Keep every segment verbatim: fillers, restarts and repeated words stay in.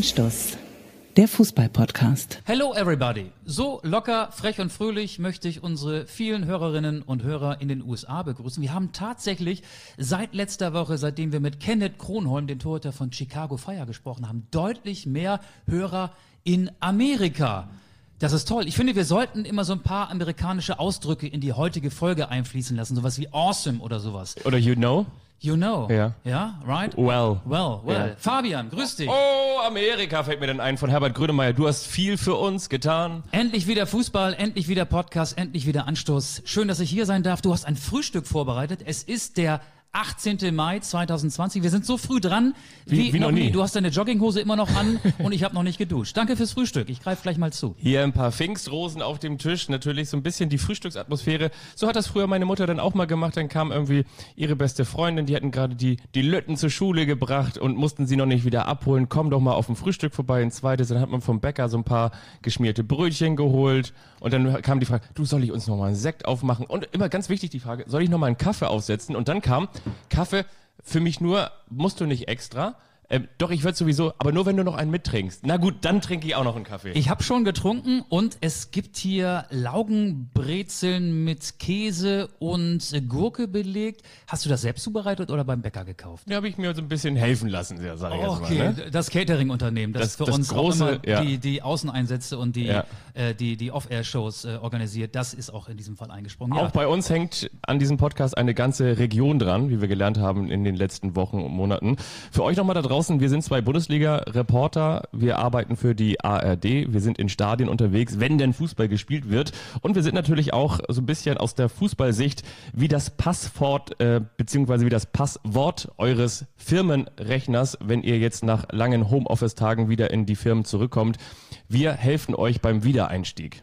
Anstoß, der Fußball-Podcast. Hello everybody. So locker, frech und fröhlich möchte ich unsere vielen Hörerinnen und Hörer in den U S A begrüßen. Wir haben tatsächlich seit letzter Woche, seitdem wir mit Kenneth Kronholm, den Torhüter von Chicago Fire, gesprochen haben, deutlich mehr Hörer in Amerika. Das ist toll. Ich finde, wir sollten immer so ein paar amerikanische Ausdrücke in die heutige Folge einfließen lassen. Sowas wie awesome oder sowas. Oder you know? You know. Ja. Ja, right? Well. Well, well. Ja. Fabian, grüß dich. Oh, Amerika fällt mir dann ein von Herbert Grönemeyer. Du hast viel für uns getan. Endlich wieder Fußball, endlich wieder Podcast, endlich wieder Anstoß. Schön, dass ich hier sein darf. Du hast ein Frühstück vorbereitet. Es ist der achtzehnten Mai zweitausendzwanzig. Wir sind so früh dran wie, Wie- wie noch nie. Du hast deine Jogginghose immer noch an und ich habe noch nicht geduscht. Danke fürs Frühstück. Ich greife gleich mal zu. Hier ein paar Pfingstrosen auf dem Tisch. Natürlich so ein bisschen die Frühstücksatmosphäre. So hat das früher meine Mutter dann auch mal gemacht. Dann kam irgendwie ihre beste Freundin. Die hatten gerade die, die Lütten zur Schule gebracht und mussten sie noch nicht wieder abholen. Komm doch mal auf ein Frühstück vorbei. Ein zweites. Dann hat man vom Bäcker so ein paar geschmierte Brötchen geholt. Und dann kam die Frage, du, soll ich uns noch mal einen Sekt aufmachen? Und immer ganz wichtig die Frage, soll ich noch mal einen Kaffee aufsetzen? Und dann kam Kaffee für mich nur, musst du nicht extra. Ähm, doch, ich würde sowieso, aber nur wenn du noch einen mittrinkst. Na gut, dann trinke ich auch noch einen Kaffee. Ich habe schon getrunken und es gibt hier Laugenbrezeln mit Käse und Gurke belegt. Hast du das selbst zubereitet oder beim Bäcker gekauft? Da habe ich mir so ein bisschen helfen lassen, ja, sag ich jetzt Okay, mal. Ne? das Catering-Unternehmen, das, Das- für das uns große, auch immer ja. die, die Außeneinsätze und die, Ja. äh, die, die Off-Air-Shows äh, organisiert, das ist auch in diesem Fall eingesprungen. Auch bei uns hängt an diesem Podcast eine ganze Region dran, wie wir gelernt haben in den letzten Wochen und Monaten. Für euch nochmal da draußen, wir sind zwei Bundesliga-Reporter, wir arbeiten für die A R D, wir sind in Stadien unterwegs, wenn denn Fußball gespielt wird. Und wir sind natürlich auch so ein bisschen aus der Fußballsicht wie das Passwort, äh, beziehungsweise wie das Passwort eures Firmenrechners, wenn ihr jetzt nach langen Homeoffice-Tagen wieder in die Firmen zurückkommt. Wir helfen euch beim Wiedereinstieg.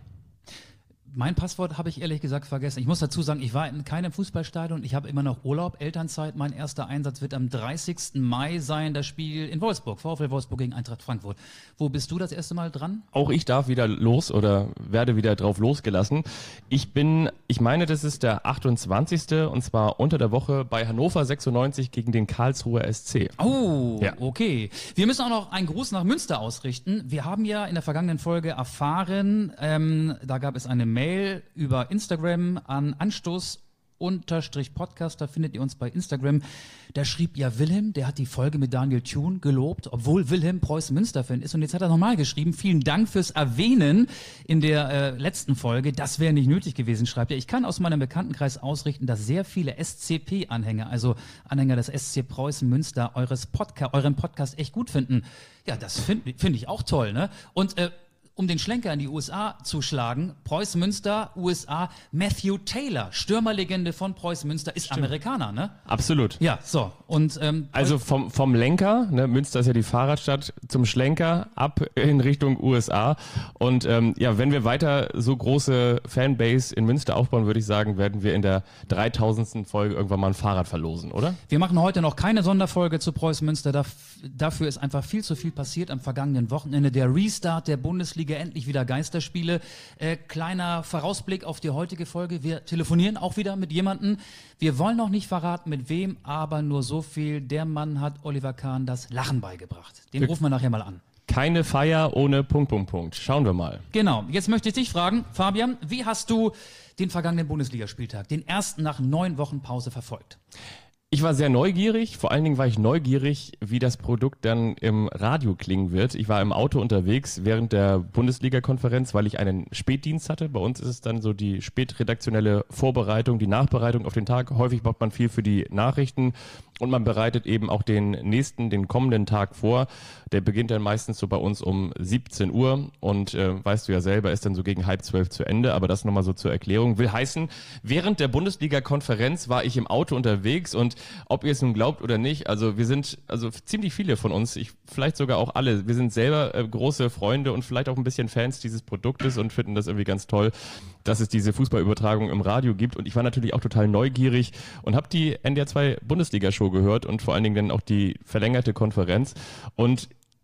Mein Passwort habe ich ehrlich gesagt vergessen. Ich muss dazu sagen, ich war in keinem Fußballstadion. Ich habe immer noch Urlaub, Elternzeit. Mein erster Einsatz wird am dreißigsten Mai sein, das Spiel in Wolfsburg, VfL Wolfsburg gegen Eintracht Frankfurt. Wo bist du das erste Mal dran? Auch ich darf wieder los oder werde wieder drauf losgelassen. Ich bin, ich meine, das ist der achtundzwanzigste und zwar unter der Woche bei Hannover sechsundneunzig gegen den Karlsruher S C. Oh, Ja. okay. Wir müssen auch noch einen Gruß nach Münster ausrichten. Wir haben ja in der vergangenen Folge erfahren, ähm, da gab es eine Mail über Instagram an Anstoß unterstrich Podcast, da findet ihr uns bei Instagram. Da schrieb ja Wilhelm, der hat die Folge mit Daniel Thune gelobt, obwohl Wilhelm Preußen-Münster-Fan ist. Und jetzt hat er nochmal geschrieben, vielen Dank fürs Erwähnen in der äh, letzten Folge. Das wäre nicht nötig gewesen, schreibt er. Ich kann aus meinem Bekanntenkreis ausrichten, dass sehr viele S C P-Anhänger, also Anhänger des S C Preußen-Münster, eures Podca- euren Podcast echt gut finden. Ja, das finde find ich auch toll, ne? Und äh, um den Schlenker in die U S A zu schlagen, Preußen-Münster, U S A, Matthew Taylor, Stürmerlegende von Preußen-Münster, ist Amerikaner, ne? Absolut. Ja, so. Und ähm, Also vom, vom Lenker, ne, Münster ist ja die Fahrradstadt, zum Schlenker ab in Richtung U S A. Und ähm, ja, wenn wir weiter so große Fanbase in Münster aufbauen, würde ich sagen, werden wir in der dreitausendsten Folge irgendwann mal ein Fahrrad verlosen, oder? wir machen heute noch keine Sonderfolge zu Preußen-Münster. Daf- dafür ist einfach viel zu viel passiert am vergangenen Wochenende. Der Restart der Bundesliga, endlich wieder Geisterspiele. Äh, kleiner Vorausblick auf die heutige Folge. Wir telefonieren auch wieder mit jemandem. Wir wollen noch nicht verraten, mit wem, aber nur so viel. Der Mann hat Oliver Kahn das Lachen beigebracht. Den rufen wir nachher mal an. Keine Feier ohne Punkt, Punkt, Punkt. Schauen wir mal. Genau, jetzt möchte ich dich fragen, Fabian, wie hast du den vergangenen Bundesligaspieltag, den ersten nach neun Wochen Pause verfolgt? Ich war sehr neugierig, vor allen Dingen war ich neugierig, wie das Produkt dann im Radio klingen wird. Ich war im Auto unterwegs während der Bundesliga-Konferenz, weil ich einen Spätdienst hatte. Bei uns ist es dann so die spätredaktionelle Vorbereitung, die Nachbereitung auf den Tag. Häufig macht man viel für die Nachrichten und man bereitet eben auch den nächsten, den kommenden Tag vor. Der beginnt dann meistens so bei uns um siebzehn Uhr und äh, weißt du ja selber, ist dann so gegen halb zwölf zu Ende. Aber das nochmal so zur Erklärung. Will heißen, während der Bundesliga-Konferenz war ich im Auto unterwegs und ob ihr es nun glaubt oder nicht, also wir sind, also ziemlich viele von uns, ich vielleicht sogar auch alle, wir sind selber äh, große Freunde und vielleicht auch ein bisschen Fans dieses Produktes und finden das irgendwie ganz toll, dass es diese Fußballübertragung im Radio gibt. Und ich war natürlich auch total neugierig und habe die N D R zwei Bundesliga-Show gehört und vor allen Dingen dann auch die verlängerte Konferenz. Und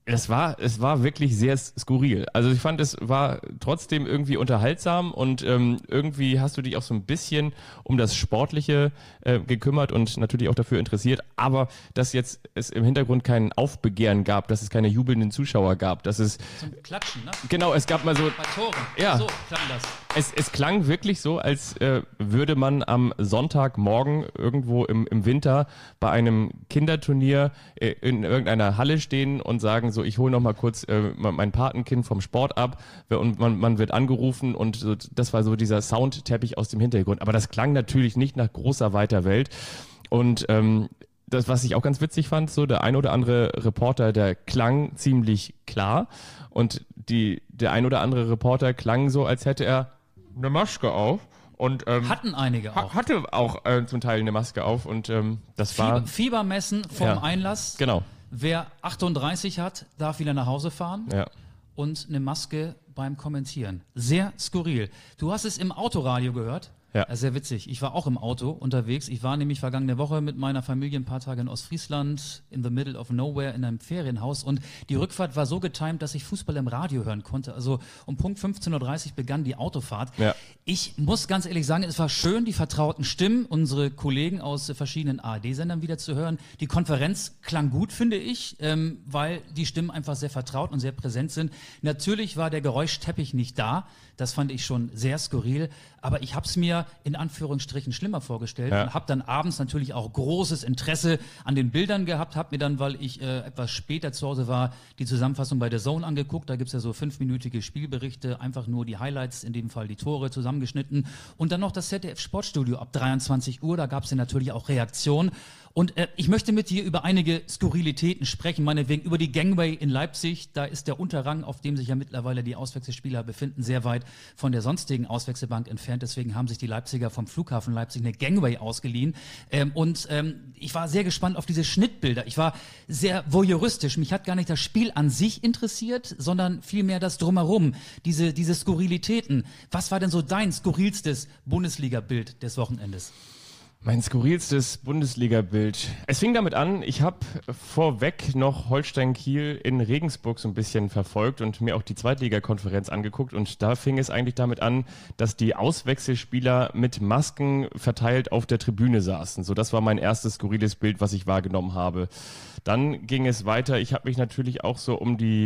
Es war, es war wirklich sehr skurril. Also ich fand, es war trotzdem irgendwie unterhaltsam und ähm, irgendwie hast du dich auch so ein bisschen um das Sportliche äh, gekümmert und natürlich auch dafür interessiert. Aber dass jetzt es im Hintergrund kein Aufbegehren gab, dass es keine jubelnden Zuschauer gab, dass es... Zum Klatschen, ne? Genau, es gab mal so... Bei Toren. Ja. So klang das. Es, es klang wirklich so, als äh, würde man am Sonntagmorgen irgendwo im, im Winter bei einem Kinderturnier äh, in irgendeiner Halle stehen und sagen so, ich hole noch mal kurz äh, mein Patenkind vom Sport ab und man, man wird angerufen und so, das war so dieser Soundteppich aus dem Hintergrund. Aber das klang natürlich nicht nach großer, weiter Welt. Und ähm, das, was ich auch ganz witzig fand, so der ein oder andere Reporter, der klang ziemlich klar und die, der ein oder andere Reporter klang so, als hätte er eine Maske auf. Und, ähm, Hatten einige auch. Hatte auch äh, zum Teil eine Maske auf und ähm, das war... Fieber, Fiebermessen vom Ja. Einlass. Genau. Wer achtunddreißig hat, darf wieder nach Hause fahren. Ja. Und eine Maske beim Kommentieren. Sehr skurril. Du hast es im Autoradio gehört. Ja. Ja, sehr witzig. Ich war auch im Auto unterwegs. Ich war nämlich vergangene Woche mit meiner Familie ein paar Tage in Ostfriesland, in the middle of nowhere, in einem Ferienhaus. Und die Rückfahrt war so getimt, dass ich Fußball im Radio hören konnte. Also um Punkt fünfzehn Uhr dreißig begann die Autofahrt. Ja. Ich muss ganz ehrlich sagen, es war schön, die vertrauten Stimmen, unsere Kollegen aus äh, verschiedenen A R D-Sendern wieder zu hören. Die Konferenz klang gut, finde ich, ähm, weil die Stimmen einfach sehr vertraut und sehr präsent sind. Natürlich war der Geräuschteppich nicht da. Das fand ich schon sehr skurril. Aber ich habe es mir in Anführungsstrichen schlimmer vorgestellt Ja. und habe dann abends natürlich auch großes Interesse an den Bildern gehabt, habe mir dann, weil ich äh, etwas später zu Hause war, die Zusammenfassung bei der Zone angeguckt. Da gibt's ja so fünfminütige Spielberichte, einfach nur die Highlights, in dem Fall die Tore zusammengeschnitten. Und dann noch das Z D F-Sportstudio ab dreiundzwanzig Uhr, da gab's ja natürlich auch Reaktionen. Und äh, ich möchte mit dir über einige Skurrilitäten sprechen, meinetwegen über die Gangway in Leipzig. Da ist der Unterrang, auf dem sich ja mittlerweile die Auswechselspieler befinden, sehr weit von der sonstigen Auswechselbank entfernt. Deswegen haben sich die Leipziger vom Flughafen Leipzig eine Gangway ausgeliehen. Ähm, und ähm, ich war sehr gespannt auf diese Schnittbilder. Ich war sehr voyeuristisch. Mich hat gar nicht das Spiel an sich interessiert, sondern vielmehr das Drumherum, diese, diese Skurrilitäten. Was war denn so dein skurrilstes Bundesliga-Bild des Wochenendes? Mein skurrilstes Bundesliga-Bild. Es fing damit an, ich habe vorweg noch Holstein-Kiel in Regensburg so ein bisschen verfolgt und mir auch die Zweitligakonferenz angeguckt. Und da fing es eigentlich damit an, dass die Auswechselspieler mit Masken verteilt auf der Tribüne saßen. So, das war mein erstes skurriles Bild, was ich wahrgenommen habe. Dann ging es weiter. Ich habe mich natürlich auch so um die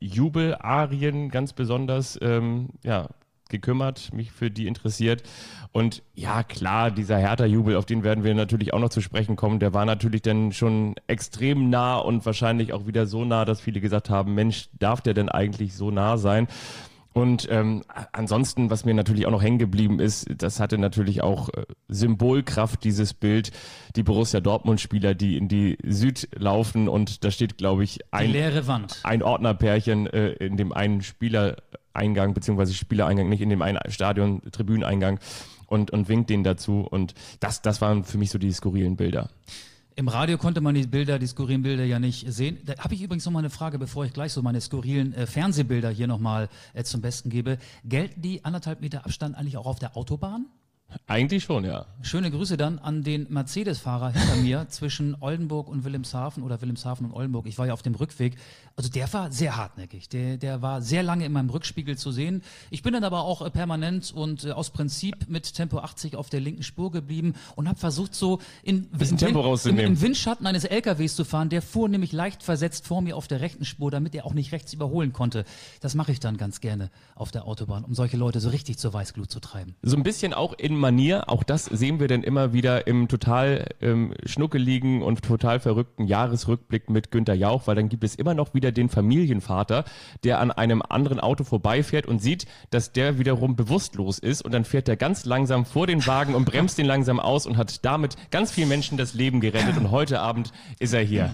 Jubelarien ganz besonders, ähm, ja, gekümmert, mich für die interessiert. Und ja, klar, dieser Hertha-Jubel, auf den werden wir natürlich auch noch zu sprechen kommen, der war natürlich dann schon extrem nah und wahrscheinlich auch wieder so nah, dass viele gesagt haben, Mensch, darf der denn eigentlich so nah sein? Und ähm, ansonsten, was mir natürlich auch noch hängen geblieben ist, das hatte natürlich auch äh, Symbolkraft, dieses Bild, die Borussia Dortmund-Spieler, die in die Süd laufen und da steht, glaube ich, ein, Die leere Wand. ein Ordnerpärchen äh, in dem einen Spielereingang, beziehungsweise Spielereingang, nicht in dem einen Stadion, Tribüneneingang und, und winkt denen dazu und das, das waren für mich so die skurrilen Bilder. Im Radio konnte man die Bilder, die skurrilen Bilder ja nicht sehen. Da habe ich übrigens noch mal eine Frage, bevor ich gleich so meine skurrilen äh, Fernsehbilder hier nochmal äh, zum Besten gebe. Gelten die anderthalb Meter Abstand eigentlich auch auf der Autobahn? Eigentlich schon, ja. Schöne Grüße dann an den Mercedes-Fahrer hinter mir zwischen Oldenburg und Wilhelmshaven oder Wilhelmshaven und Oldenburg. Ich war ja auf dem Rückweg. Also der war sehr hartnäckig. Der, der war sehr lange in meinem Rückspiegel zu sehen. Ich bin dann aber auch äh, permanent und äh, aus Prinzip mit Tempo achtzig auf der linken Spur geblieben und habe versucht, so in, Bisschen im, Tempo Wind, im, rauszunehmen. im Windschatten eines L K Ws zu fahren. Der fuhr nämlich leicht versetzt vor mir auf der rechten Spur, damit er auch nicht rechts überholen konnte. Das mache ich dann ganz gerne auf der Autobahn, um solche Leute so richtig zur Weißglut zu treiben. So ein bisschen auch in Manier, auch das sehen wir dann immer wieder im total ähm, schnuckeligen und total verrückten Jahresrückblick mit Günther Jauch, weil dann gibt es immer noch wieder den Familienvater, der an einem anderen Auto vorbeifährt und sieht, dass der wiederum bewusstlos ist und dann fährt er ganz langsam vor den Wagen und bremst den langsam aus und hat damit ganz vielen Menschen das Leben gerettet und heute Abend ist er hier.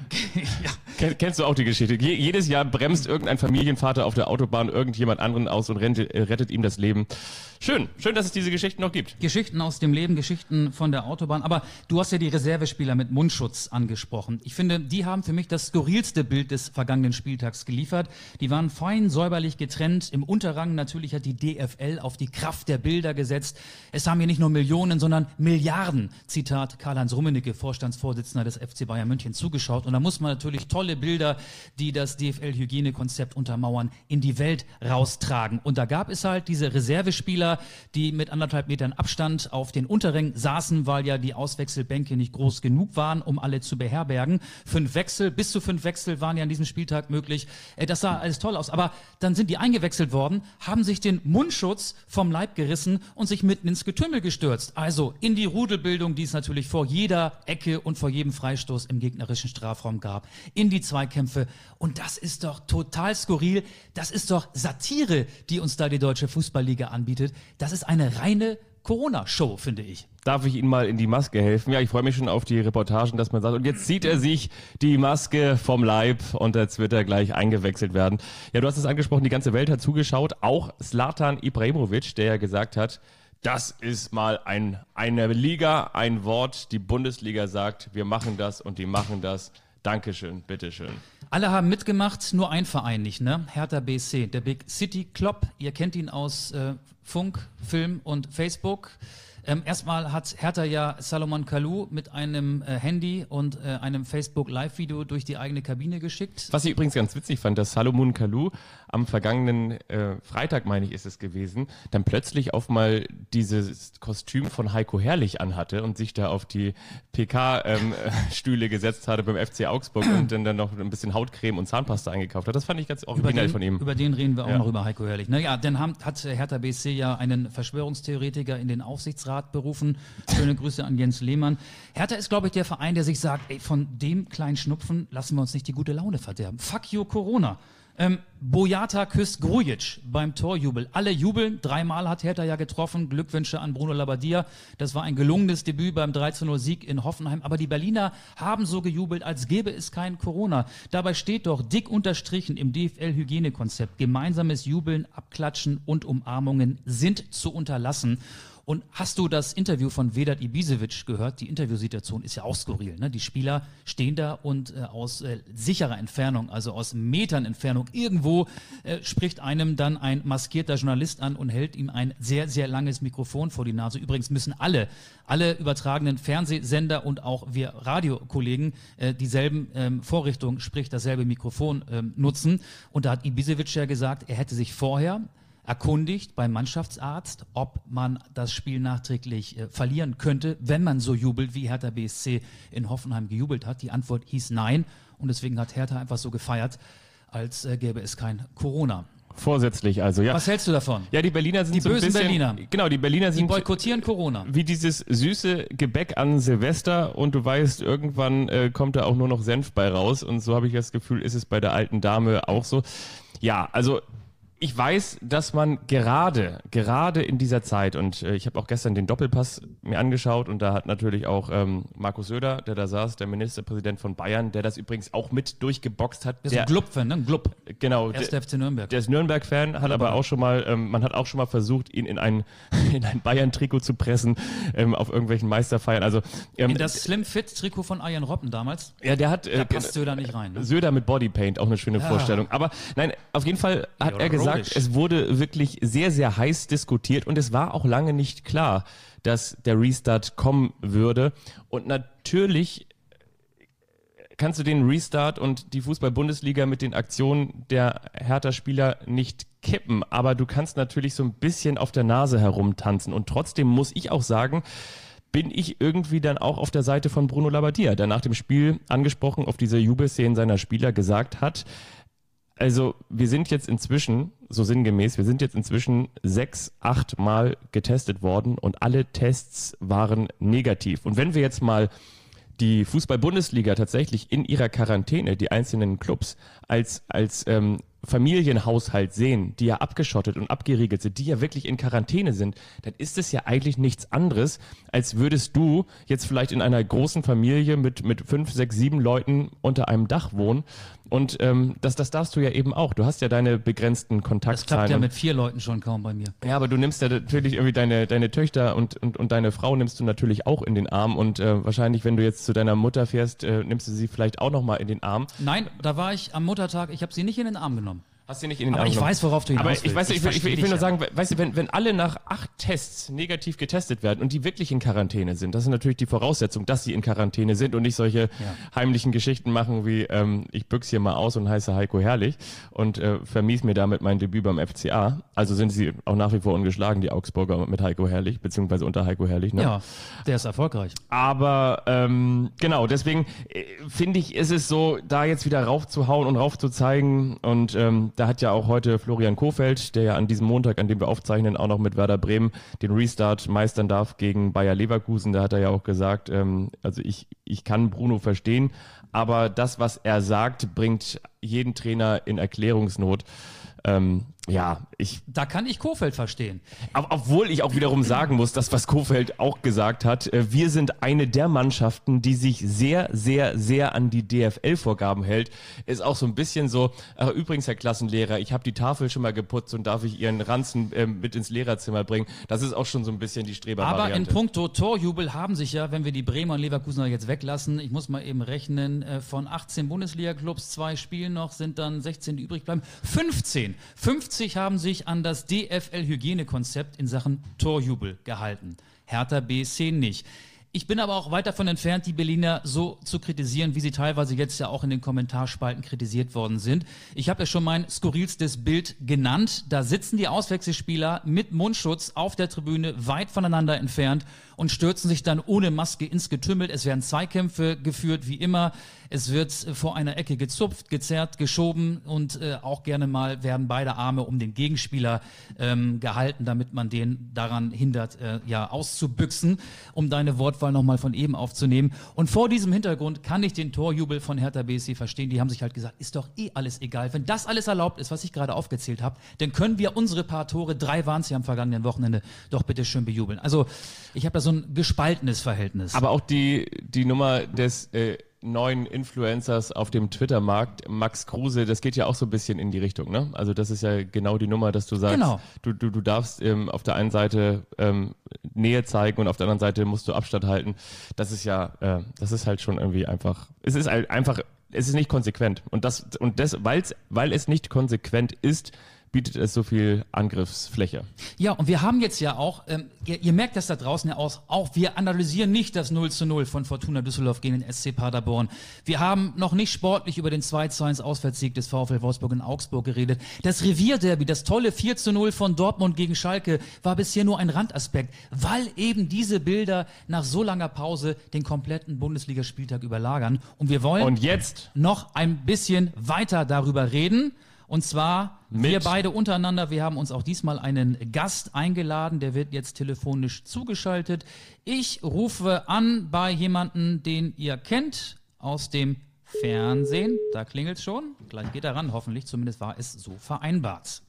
Ja. Ken, kennst du auch die Geschichte? Je, jedes Jahr bremst irgendein Familienvater auf der Autobahn irgendjemand anderen aus und rennt, äh, rettet ihm das Leben. Schön, schön, dass es diese Geschichten noch gibt. Geschichten aus dem Leben, Geschichten von der Autobahn. Aber du hast ja die Reservespieler mit Mundschutz angesprochen. Ich finde, die haben für mich das skurrilste Bild des vergangenen Spieltags geliefert. Die waren fein säuberlich getrennt. Im Unterrang natürlich hat die D F L auf die Kraft der Bilder gesetzt. Es haben hier nicht nur Millionen, sondern Milliarden, Zitat Karl-Heinz Rummenigge, Vorstandsvorsitzender des F C Bayern München, zugeschaut. Und da muss man natürlich tolle Bilder, die das D F L-Hygienekonzept untermauern, in die Welt raustragen. Und da gab es halt diese Reservespieler, die mit anderthalb Metern Abstand auf den Unterrängen saßen, weil ja die Auswechselbänke nicht groß genug waren, um alle zu beherbergen. Fünf Wechsel, bis zu fünf Wechsel waren ja an diesem Spieltag möglich. Das sah alles toll aus. Aber dann sind die eingewechselt worden, haben sich den Mundschutz vom Leib gerissen und sich mitten ins Getümmel gestürzt. Also in die Rudelbildung, die es natürlich vor jeder Ecke und vor jedem Freistoß im gegnerischen Strafraum gab. In die Zweikämpfe. Und das ist doch total skurril. Das ist doch Satire, die uns da die Deutsche Fußballliga anbietet. Das ist eine reine Corona-Show, finde ich. Darf ich Ihnen mal in die Maske helfen? Ja, ich freue mich schon auf die Reportagen, dass man sagt, und jetzt zieht er sich die Maske vom Leib und jetzt wird er gleich eingewechselt werden. Ja, du hast es angesprochen, die ganze Welt hat zugeschaut, auch Zlatan Ibrahimovic, der ja gesagt hat, das ist mal ein, eine Liga, ein Wort, die Bundesliga sagt, wir machen das und die machen das. Dankeschön, bitteschön. Alle haben mitgemacht, nur ein Verein nicht, ne? Hertha B S C, der Big City Club. Ihr kennt ihn aus äh, Funk, Film und Facebook. Ähm, erstmal hat Hertha ja Salomon Kalou mit einem äh, Handy und äh, einem Facebook-Live-Video durch die eigene Kabine geschickt. Was ich übrigens ganz witzig fand, dass Salomon Kalou am vergangenen äh, Freitag, meine ich, ist es gewesen, dann plötzlich auf mal dieses Kostüm von Heiko Herrlich anhatte und sich da auf die P K-Stühle ähm, gesetzt hatte beim F C Augsburg und dann, dann noch ein bisschen Hautcreme und Zahnpasta eingekauft hat. Das fand ich ganz originell den, von ihm. Über den reden wir auch ja. noch, über Heiko Herrlich. Naja, dann haben, hat Hertha B S C ja einen Verschwörungstheoretiker in den Aufsichtsrat berufen. Schöne Grüße an Jens Lehmann. Hertha ist, glaube ich, der Verein, der sich sagt, ey, von dem kleinen Schnupfen lassen wir uns nicht die gute Laune verderben. Fuck you, Corona. Ähm, Boyata küsst Grujic beim Torjubel. Alle jubeln. Dreimal hat Hertha ja getroffen. Glückwünsche an Bruno Labbadia. Das war ein gelungenes Debüt beim drei zu null Sieg in Hoffenheim. Aber die Berliner haben so gejubelt, als gäbe es kein Corona. Dabei steht doch dick unterstrichen im D F L-Hygienekonzept: gemeinsames Jubeln, Abklatschen und Umarmungen sind zu unterlassen. Und hast du das Interview von Vedat Ibisevic gehört? Die Interviewsituation ist ja auch skurril, ne? Die Spieler stehen da und äh, aus äh, sicherer Entfernung, also aus Metern Entfernung, irgendwo äh, spricht einem dann ein maskierter Journalist an und hält ihm ein sehr, sehr langes Mikrofon vor die Nase. Übrigens müssen alle, alle übertragenen Fernsehsender und auch wir Radiokollegen äh, dieselben ähm, Vorrichtungen, sprich dasselbe Mikrofon ähm, nutzen. Und da hat Ibisevic ja gesagt, er hätte sich vorher erkundigt beim Mannschaftsarzt, ob man das Spiel nachträglich äh, verlieren könnte, wenn man so jubelt, wie Hertha B S C in Hoffenheim gejubelt hat. Die Antwort hieß nein und deswegen hat Hertha einfach so gefeiert, als äh, gäbe es kein Corona. Vorsätzlich also, ja. Was hältst du davon? Ja, die Berliner sind die so ein bösen bisschen... Berliner. Genau, die Berliner sind... Die boykottieren Corona. Wie dieses süße Gebäck an Silvester und du weißt, irgendwann äh, kommt da auch nur noch Senf bei raus und so habe ich das Gefühl, ist es bei der alten Dame auch so. Ja, also... Ich weiß, dass man gerade, gerade in dieser Zeit, und äh, ich habe auch gestern den Doppelpass mir angeschaut und da hat natürlich auch ähm, Markus Söder, der da saß, der Ministerpräsident von Bayern, der das übrigens auch mit durchgeboxt hat. Der ist ein Glub-Fan, ne? Ein Glub. Genau. Erster F C Nürnberg. Der ist Nürnberg-Fan, hat aber auch schon mal, ähm, man hat auch schon mal versucht, ihn in ein, in ein Bayern-Trikot zu pressen, ähm, auf irgendwelchen Meisterfeiern. Also, ähm, in das Slim-Fit-Trikot von Arjen Robben damals? Ja, der hat... Äh, da passt Söder nicht rein. Ne? Söder mit Bodypaint, auch eine schöne ja. Vorstellung. Aber nein, auf jeden Fall hat ja, er gesagt, es wurde wirklich sehr, sehr heiß diskutiert und es war auch lange nicht klar, dass der Restart kommen würde. Und natürlich kannst du den Restart und die Fußball-Bundesliga mit den Aktionen der Hertha-Spieler nicht kippen, aber du kannst natürlich so ein bisschen auf der Nase herumtanzen. Und trotzdem muss ich auch sagen, bin ich irgendwie dann auch auf der Seite von Bruno Labbadia, der nach dem Spiel angesprochen auf diese Jubelszenen seiner Spieler gesagt hat, also wir sind jetzt inzwischen, so sinngemäß, wir sind jetzt inzwischen sechs, acht Mal getestet worden und alle Tests waren negativ. Und wenn wir jetzt mal die Fußball-Bundesliga tatsächlich in ihrer Quarantäne, die einzelnen Clubs, als, als ähm, Familienhaushalt sehen, die ja abgeschottet und abgeriegelt sind, die ja wirklich in Quarantäne sind, dann ist es ja eigentlich nichts anderes, als würdest du jetzt vielleicht in einer großen Familie mit, mit fünf, sechs, sieben Leuten unter einem Dach wohnen. Und ähm, das, das darfst du ja eben auch. Du hast ja deine begrenzten Kontaktzahlen. Das klappt ja mit vier Leuten schon kaum bei mir. Ja, aber du nimmst ja natürlich irgendwie deine, deine Töchter und, und, und deine Frau nimmst du natürlich auch in den Arm. Und äh, wahrscheinlich, wenn du jetzt zu deiner Mutter fährst, äh, nimmst du sie vielleicht auch nochmal in den Arm. Nein, da war ich am Muttertag, ich habe sie nicht in den Arm genommen. Hast du nicht in den Aber Arm ich genommen. weiß, worauf du hinaus Aber willst. ich, weiß, ich, ich, will, ich will nur ja. sagen, weißt du, wenn, wenn alle nach acht Tests negativ getestet werden und die wirklich in Quarantäne sind, das ist natürlich die Voraussetzung, dass sie in Quarantäne sind und nicht solche ja. heimlichen Geschichten machen wie ähm, ich büchse hier mal aus und heiße Heiko Herrlich und äh, vermies mir damit mein Debüt beim F C A. Also sind sie auch nach wie vor ungeschlagen, die Augsburger mit Heiko Herrlich, beziehungsweise unter Heiko Herrlich. Ne? Ja, der ist erfolgreich. Aber ähm, genau, deswegen äh, finde ich, ist es so, da jetzt wieder raufzuhauen und raufzuzeigen und ähm, da hat ja auch heute Florian Kohfeldt, der ja an diesem Montag, an dem wir aufzeichnen, auch noch mit Werder Bremen den Restart meistern darf gegen Bayer Leverkusen. Da hat er ja auch gesagt, ähm, also ich, ich kann Bruno verstehen, aber das, was er sagt, bringt jeden Trainer in Erklärungsnot. Ähm, ja, ich... Da kann ich Kohfeldt verstehen. Obwohl ich auch wiederum sagen muss, das, was Kohfeldt auch gesagt hat, äh, wir sind eine der Mannschaften, die sich sehr, sehr, sehr an die D F L-Vorgaben hält. Ist auch so ein bisschen so, ach, übrigens, Herr Klassenlehrer, ich habe die Tafel schon mal geputzt und darf ich Ihren Ranzen äh, mit ins Lehrerzimmer bringen. Das ist auch schon so ein bisschen die Streber-Variante. Aber in puncto Torjubel haben sich ja, wenn wir die Bremer und Leverkusener jetzt weglassen, ich muss mal eben rechnen, äh, von achtzehn Bundesliga-Clubs, zwei Spielen noch, sind dann sechzehn, die übrig bleiben. fünfzehn. fünfzig haben sich an das D F L-Hygienekonzept in Sachen Torjubel gehalten. Hertha B S C nicht. Ich bin aber auch weit davon entfernt, die Berliner so zu kritisieren, wie sie teilweise jetzt ja auch in den Kommentarspalten kritisiert worden sind. Ich habe ja schon mein skurrilstes Bild genannt. Da sitzen die Auswechselspieler mit Mundschutz auf der Tribüne weit voneinander entfernt und stürzen sich dann ohne Maske ins Getümmel. Es werden Zweikämpfe geführt, wie immer. Es wird vor einer Ecke gezupft, gezerrt, geschoben und äh, auch gerne mal werden beide Arme um den Gegenspieler ähm, gehalten, damit man den daran hindert, äh, ja auszubüchsen, um deine Wortwahl nochmal von eben aufzunehmen. Und vor diesem Hintergrund kann ich den Torjubel von Hertha B S C verstehen. Die haben sich halt gesagt, ist doch eh alles egal. Wenn das alles erlaubt ist, was ich gerade aufgezählt habe, dann können wir unsere paar Tore, drei waren es ja am vergangenen Wochenende, doch bitte schön bejubeln. Also ich habe da so ein gespaltenes Verhältnis. Aber auch die, die Nummer des äh, neuen Influencers auf dem Twitter-Markt, Max Kruse, das geht ja auch so ein bisschen in die Richtung, ne? Also das ist ja genau die Nummer, dass du sagst, genau. du, du, du darfst ähm, auf der einen Seite ähm, Nähe zeigen und auf der anderen Seite musst du Abstand halten. Das ist ja, äh, das ist halt schon irgendwie einfach, es ist halt einfach, es ist nicht konsequent. Und das, und das, weil's, weil es nicht konsequent ist, bietet es so viel Angriffsfläche. Ja, und wir haben jetzt ja auch, ähm, ihr, ihr merkt das da draußen ja aus, auch wir analysieren nicht das null zu null von Fortuna Düsseldorf gegen den S C Paderborn. Wir haben noch nicht sportlich über den zwei zu eins Auswärtssieg des VfL Wolfsburg in Augsburg geredet. Das Revierderby, das tolle vier zu null von Dortmund gegen Schalke, war bisher nur ein Randaspekt, weil eben diese Bilder nach so langer Pause den kompletten Bundesligaspieltag überlagern. Und wir wollen und jetzt noch ein bisschen weiter darüber reden. Und zwar Mit wir beide untereinander. Wir haben uns auch diesmal einen Gast eingeladen. Der wird jetzt telefonisch zugeschaltet. Ich rufe an bei jemanden, den ihr kennt aus dem Fernsehen. Da klingelt's schon. Gleich geht er ran. Hoffentlich. Zumindest war es so vereinbart.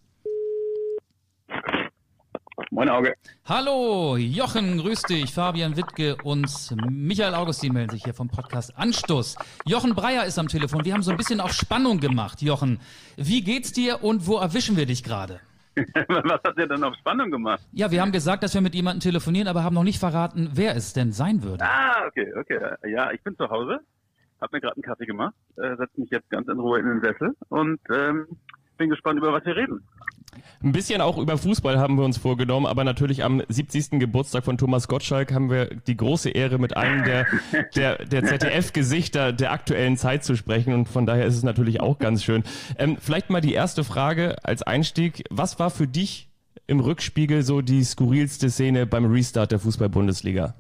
Moin Auge. Hallo, Jochen, grüß dich. Fabian Wittke und Michael Augustin melden sich hier vom Podcast Anstoß. Jochen Breyer ist am Telefon. Wir haben so ein bisschen auf Spannung gemacht, Jochen. Wie geht's dir und wo erwischen wir dich gerade? Was hat ihr denn auf Spannung gemacht? Ja, wir haben gesagt, dass wir mit jemandem telefonieren, aber haben noch nicht verraten, wer es denn sein würde. Ah, okay, okay. Ja, ich bin zu Hause, hab mir gerade einen Kaffee gemacht, äh, setze mich jetzt ganz in Ruhe in den Sessel und ähm, bin gespannt, über was wir reden. Ein bisschen auch über Fußball haben wir uns vorgenommen, aber natürlich am siebzigsten Geburtstag von Thomas Gottschalk haben wir die große Ehre, mit einem der, der, der Z D F-Gesichter der aktuellen Zeit zu sprechen und von daher ist es natürlich auch ganz schön. Ähm, vielleicht mal die erste Frage als Einstieg. Was war für dich im Rückspiegel so die skurrilste Szene beim Restart der Fußball-Bundesliga?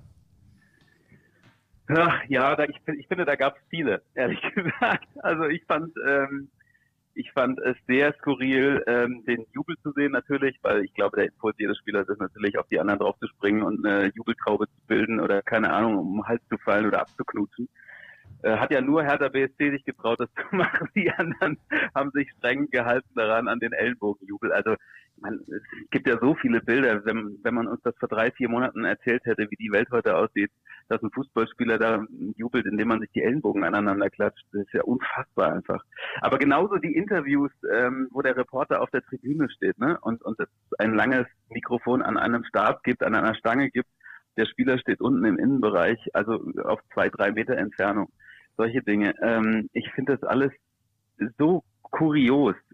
Ach, ja, da, ich, ich finde, da gab es viele, ehrlich gesagt. Also ich fand... Ähm Ich fand es sehr skurril, ähm, den Jubel zu sehen natürlich, weil ich glaube, der Impuls jedes Spielers ist natürlich, auf die anderen drauf zu springen und eine Jubeltraube zu bilden oder keine Ahnung, um den Hals zu fallen oder abzuknutschen. Äh, hat ja nur Hertha B S C sich getraut, das zu machen. Die anderen haben sich streng gehalten daran an den Ellenbogenjubel. Also man, es gibt ja so viele Bilder, wenn, wenn man uns das vor drei, vier Monaten erzählt hätte, wie die Welt heute aussieht, dass ein Fußballspieler da jubelt, indem man sich die Ellenbogen aneinander klatscht, das ist ja unfassbar einfach. Aber genauso die Interviews, ähm, wo der Reporter auf der Tribüne steht, ne, und, und es ein langes Mikrofon an einem Stab gibt, an einer Stange gibt, der Spieler steht unten im Innenbereich, also auf zwei, drei Meter Entfernung. Solche Dinge. Ähm, ich finde das alles so kurios.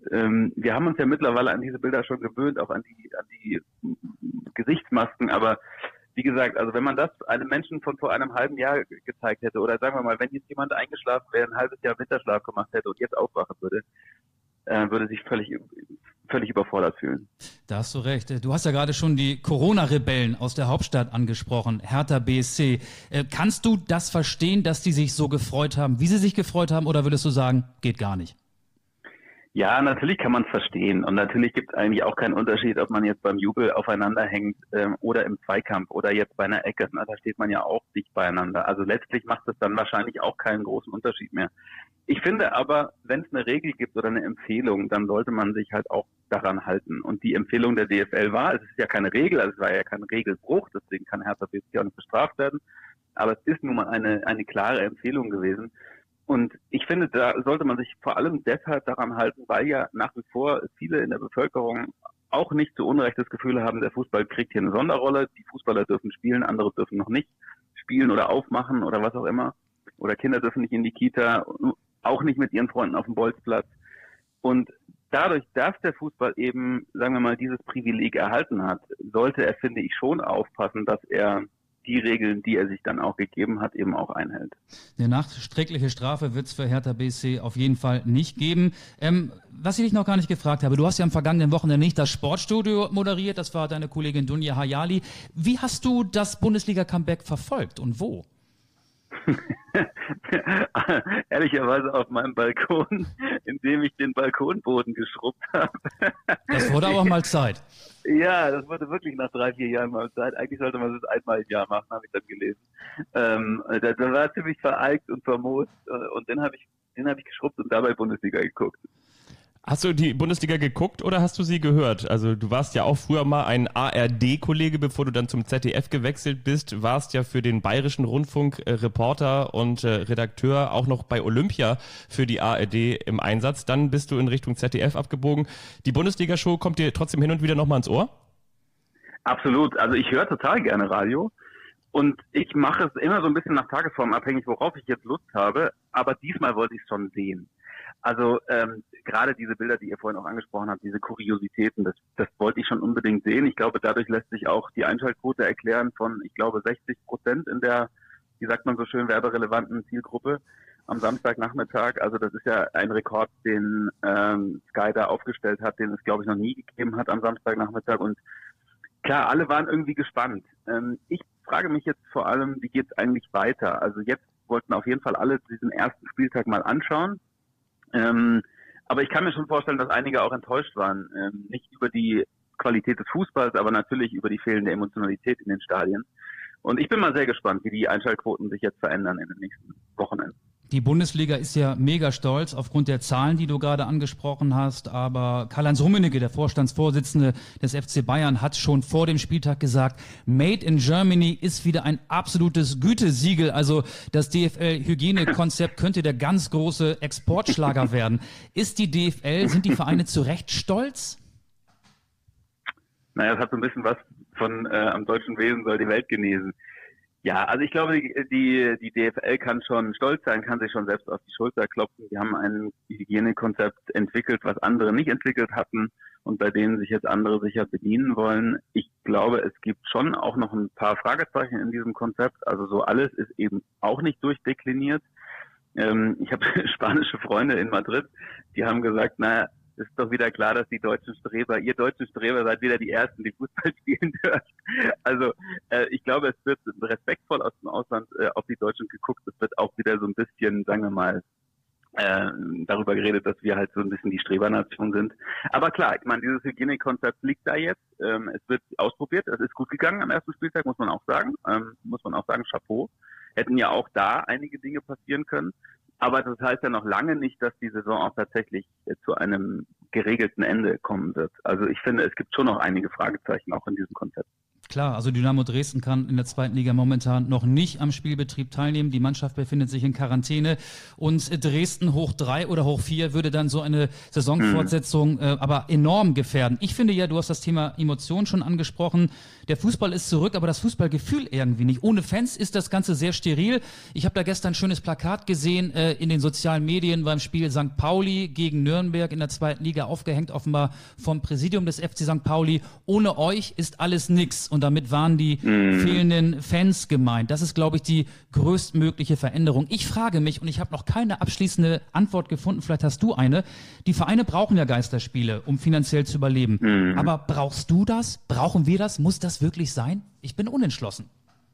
ähm, wir haben uns ja mittlerweile an diese Bilder schon gewöhnt, auch an die, an die Gesichtsmasken, aber wie gesagt, also wenn man das einem Menschen von vor einem halben Jahr ge- gezeigt hätte, oder sagen wir mal, wenn jetzt jemand eingeschlafen wäre, ein halbes Jahr Winterschlaf gemacht hätte und jetzt aufwachen würde, äh, würde sich völlig, völlig überfordert fühlen. Da hast du recht. Du hast ja gerade schon die Corona-Rebellen aus der Hauptstadt angesprochen, Hertha B S C. Äh, kannst du das verstehen, dass die sich so gefreut haben, wie sie sich gefreut haben, oder würdest du sagen, geht gar nicht? Ja, natürlich kann man es verstehen und natürlich gibt es eigentlich auch keinen Unterschied, ob man jetzt beim Jubel aufeinander hängt ähm, oder im Zweikampf oder jetzt bei einer Ecke. Na, da steht man ja auch dicht beieinander. Also letztlich macht es dann wahrscheinlich auch keinen großen Unterschied mehr. Ich finde aber, wenn es eine Regel gibt oder eine Empfehlung, dann sollte man sich halt auch daran halten. Und die Empfehlung der D F L war, es ist ja keine Regel, also es war ja kein Regelbruch, deswegen kann Hertha B S C auch nicht bestraft werden, aber es ist nun mal eine, eine klare Empfehlung gewesen. Und ich finde, da sollte man sich vor allem deshalb daran halten, weil ja nach wie vor viele in der Bevölkerung auch nicht zu Unrecht das Gefühl haben, der Fußball kriegt hier eine Sonderrolle, die Fußballer dürfen spielen, andere dürfen noch nicht spielen oder aufmachen oder was auch immer. Oder Kinder dürfen nicht in die Kita, auch nicht mit ihren Freunden auf dem Bolzplatz. Und dadurch, dass der Fußball eben, sagen wir mal, dieses Privileg erhalten hat, sollte er, finde ich, schon aufpassen, dass er die Regeln, die er sich dann auch gegeben hat, eben auch einhält. Eine nachträgliche Strafe wird es für Hertha B S C auf jeden Fall nicht geben. Ähm, was ich dich noch gar nicht gefragt habe, du hast ja am vergangenen Wochenende nicht das Sportstudio moderiert, das war deine Kollegin Dunja Hayali. Wie hast du das Bundesliga-Comeback verfolgt und wo? Ehrlicherweise auf meinem Balkon, indem ich den Balkonboden geschrubbt habe. Das wurde aber auch mal Zeit. Ja, das wurde wirklich nach drei, vier Jahren mal Zeit. Eigentlich sollte man das einmal im Jahr machen, habe ich dann gelesen. Ähm, das war ziemlich vereigt und vermoost und den habe ich, den habe ich geschrubbt und dabei Bundesliga geguckt. Hast du die Bundesliga geguckt oder hast du sie gehört? Also du warst ja auch früher mal ein A R D-Kollege, bevor du dann zum Z D F gewechselt bist, warst ja für den Bayerischen Rundfunk äh, Reporter und äh, Redakteur, auch noch bei Olympia für die A R D im Einsatz. Dann bist du in Richtung Z D F abgebogen. Die Bundesliga-Show kommt dir trotzdem hin und wieder nochmal ins Ohr? Absolut. Also ich höre total gerne Radio. Und ich mache es immer so ein bisschen nach Tagesform abhängig, worauf ich jetzt Lust habe. Aber diesmal wollte ich es schon sehen. Also ähm, gerade diese Bilder, die ihr vorhin auch angesprochen habt, diese Kuriositäten, das, das wollte ich schon unbedingt sehen. Ich glaube, dadurch lässt sich auch die Einschaltquote erklären von, ich glaube, sechzig Prozent in der, wie sagt man so schön, werberelevanten Zielgruppe am Samstagnachmittag. Also das ist ja ein Rekord, den ähm, Sky da aufgestellt hat, den es, glaube ich, noch nie gegeben hat am Samstagnachmittag. Und klar, alle waren irgendwie gespannt. Ähm, ich frage mich jetzt vor allem, wie geht es eigentlich weiter? Also jetzt wollten auf jeden Fall alle diesen ersten Spieltag mal anschauen. Ähm, aber ich kann mir schon vorstellen, dass einige auch enttäuscht waren. Ähm, nicht über die Qualität des Fußballs, aber natürlich über die fehlende Emotionalität in den Stadien. Und ich bin mal sehr gespannt, wie die Einschaltquoten sich jetzt verändern in den nächsten Wochenenden. Die Bundesliga ist ja mega stolz aufgrund der Zahlen, die du gerade angesprochen hast. Aber Karl-Heinz Rummenigge, der Vorstandsvorsitzende des F C Bayern, hat schon vor dem Spieltag gesagt, Made in Germany ist wieder ein absolutes Gütesiegel. Also das D F L-Hygienekonzept könnte der ganz große Exportschlager werden. Ist die D F L, sind die Vereine zu Recht stolz? Naja, es hat so ein bisschen was von äh, am deutschen Wesen soll die Welt genesen. Ja, also ich glaube, die, die, die D F L kann schon stolz sein, kann sich schon selbst auf die Schulter klopfen. Die haben ein Hygienekonzept entwickelt, was andere nicht entwickelt hatten und bei denen sich jetzt andere sicher bedienen wollen. Ich glaube, es gibt schon auch noch ein paar Fragezeichen in diesem Konzept. Also so alles ist eben auch nicht durchdekliniert. Ähm, ich habe spanische Freunde in Madrid, die haben gesagt, naja, es ist doch wieder klar, dass die deutschen Streber, ihr deutschen Streber seid wieder die Ersten, die Fußball spielen dürfen. Also äh, ich glaube, es wird respektvoll aus dem Ausland äh, auf die Deutschen geguckt. Es wird auch wieder so ein bisschen, sagen wir mal, äh, darüber geredet, dass wir halt so ein bisschen die Strebernation sind. Aber klar, ich meine, dieses Hygienekonzept liegt da jetzt. Ähm, es wird ausprobiert. Es ist gut gegangen am ersten Spieltag, muss man auch sagen. Ähm, muss man auch sagen, Chapeau. Hätten ja auch da einige Dinge passieren können. Aber das heißt ja noch lange nicht, dass die Saison auch tatsächlich zu einem geregelten Ende kommen wird. Also ich finde, es gibt schon noch einige Fragezeichen auch in diesem Konzept. Klar, also Dynamo Dresden kann in der zweiten Liga momentan noch nicht am Spielbetrieb teilnehmen. Die Mannschaft befindet sich in Quarantäne und Dresden hoch drei oder hoch vier würde dann so eine Saisonfortsetzung äh, aber enorm gefährden. Ich finde ja, du hast das Thema Emotionen schon angesprochen. Der Fußball ist zurück, aber das Fußballgefühl irgendwie nicht. Ohne Fans ist das Ganze sehr steril. Ich habe da gestern ein schönes Plakat gesehen äh, in den sozialen Medien beim Spiel Sankt Pauli gegen Nürnberg in der zweiten Liga, aufgehängt offenbar vom Präsidium des F C Sankt Pauli. Ohne euch ist alles nix. Und damit waren die mm. fehlenden Fans gemeint. Das ist, glaube ich, die größtmögliche Veränderung. Ich frage mich, und ich habe noch keine abschließende Antwort gefunden, vielleicht hast du eine, die Vereine brauchen ja Geisterspiele, um finanziell zu überleben. Mm. Aber brauchst du das? Brauchen wir das? Muss das wirklich sein? Ich bin unentschlossen.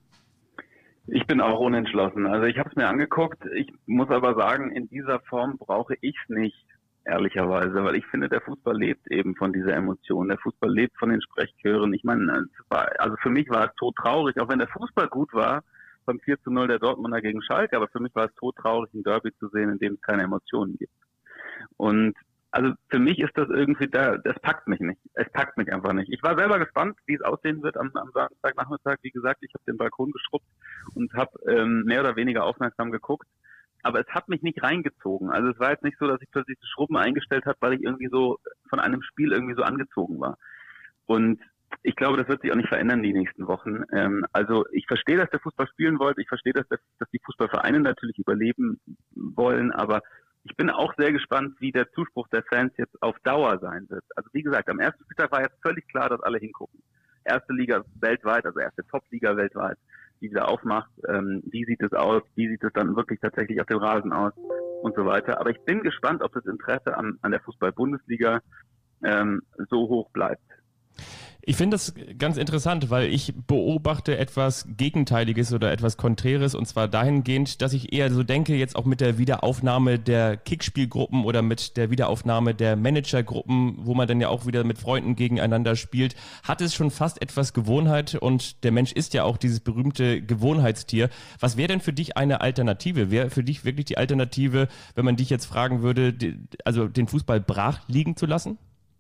Ich bin auch unentschlossen. Also ich habe es mir angeguckt. Ich muss aber sagen, in dieser Form brauche ich es nicht, ehrlicherweise, weil ich finde, der Fußball lebt eben von dieser Emotion. Der Fußball lebt von den Sprechchören. Ich meine, also für mich war es todtraurig, auch wenn der Fußball gut war, beim vier zu null der Dortmunder gegen Schalke, aber für mich war es todtraurig, ein Derby zu sehen, in dem es keine Emotionen gibt. Und also für mich ist das irgendwie, da, das packt mich nicht. Es packt mich einfach nicht. Ich war selber gespannt, wie es aussehen wird am, am Samstagnachmittag. Wie gesagt, ich habe den Balkon geschrubbt und habe ähm, mehr oder weniger aufmerksam geguckt. Aber es hat mich nicht reingezogen. Also es war jetzt nicht so, dass ich plötzlich das Schrubben eingestellt habe, weil ich irgendwie so von einem Spiel irgendwie so angezogen war. Und ich glaube, das wird sich auch nicht verändern die nächsten Wochen. Ähm, also ich verstehe, dass der Fußball spielen wollte. Ich verstehe, dass, der, dass die Fußballvereine natürlich überleben wollen. Aber ich bin auch sehr gespannt, wie der Zuspruch der Fans jetzt auf Dauer sein wird. Also wie gesagt, am ersten Spieltag war jetzt völlig klar, dass alle hingucken. Erste Liga weltweit, also erste Top-Liga weltweit, die wieder aufmacht. Ähm, wie sieht es aus? Wie sieht es dann wirklich tatsächlich auf dem Rasen aus? Und so weiter. Aber ich bin gespannt, ob das Interesse an, an der Fußball-Bundesliga ähm, so hoch bleibt. Ich finde das ganz interessant, weil ich beobachte etwas Gegenteiliges oder etwas Konträres, und zwar dahingehend, dass ich eher so denke, jetzt auch mit der Wiederaufnahme der Kickspielgruppen oder mit der Wiederaufnahme der Managergruppen, wo man dann ja auch wieder mit Freunden gegeneinander spielt, hat es schon fast etwas Gewohnheit, und der Mensch ist ja auch dieses berühmte Gewohnheitstier. Was wäre denn für dich eine Alternative? Wäre für dich wirklich die Alternative, wenn man dich jetzt fragen würde, also den Fußball brach liegen zu lassen?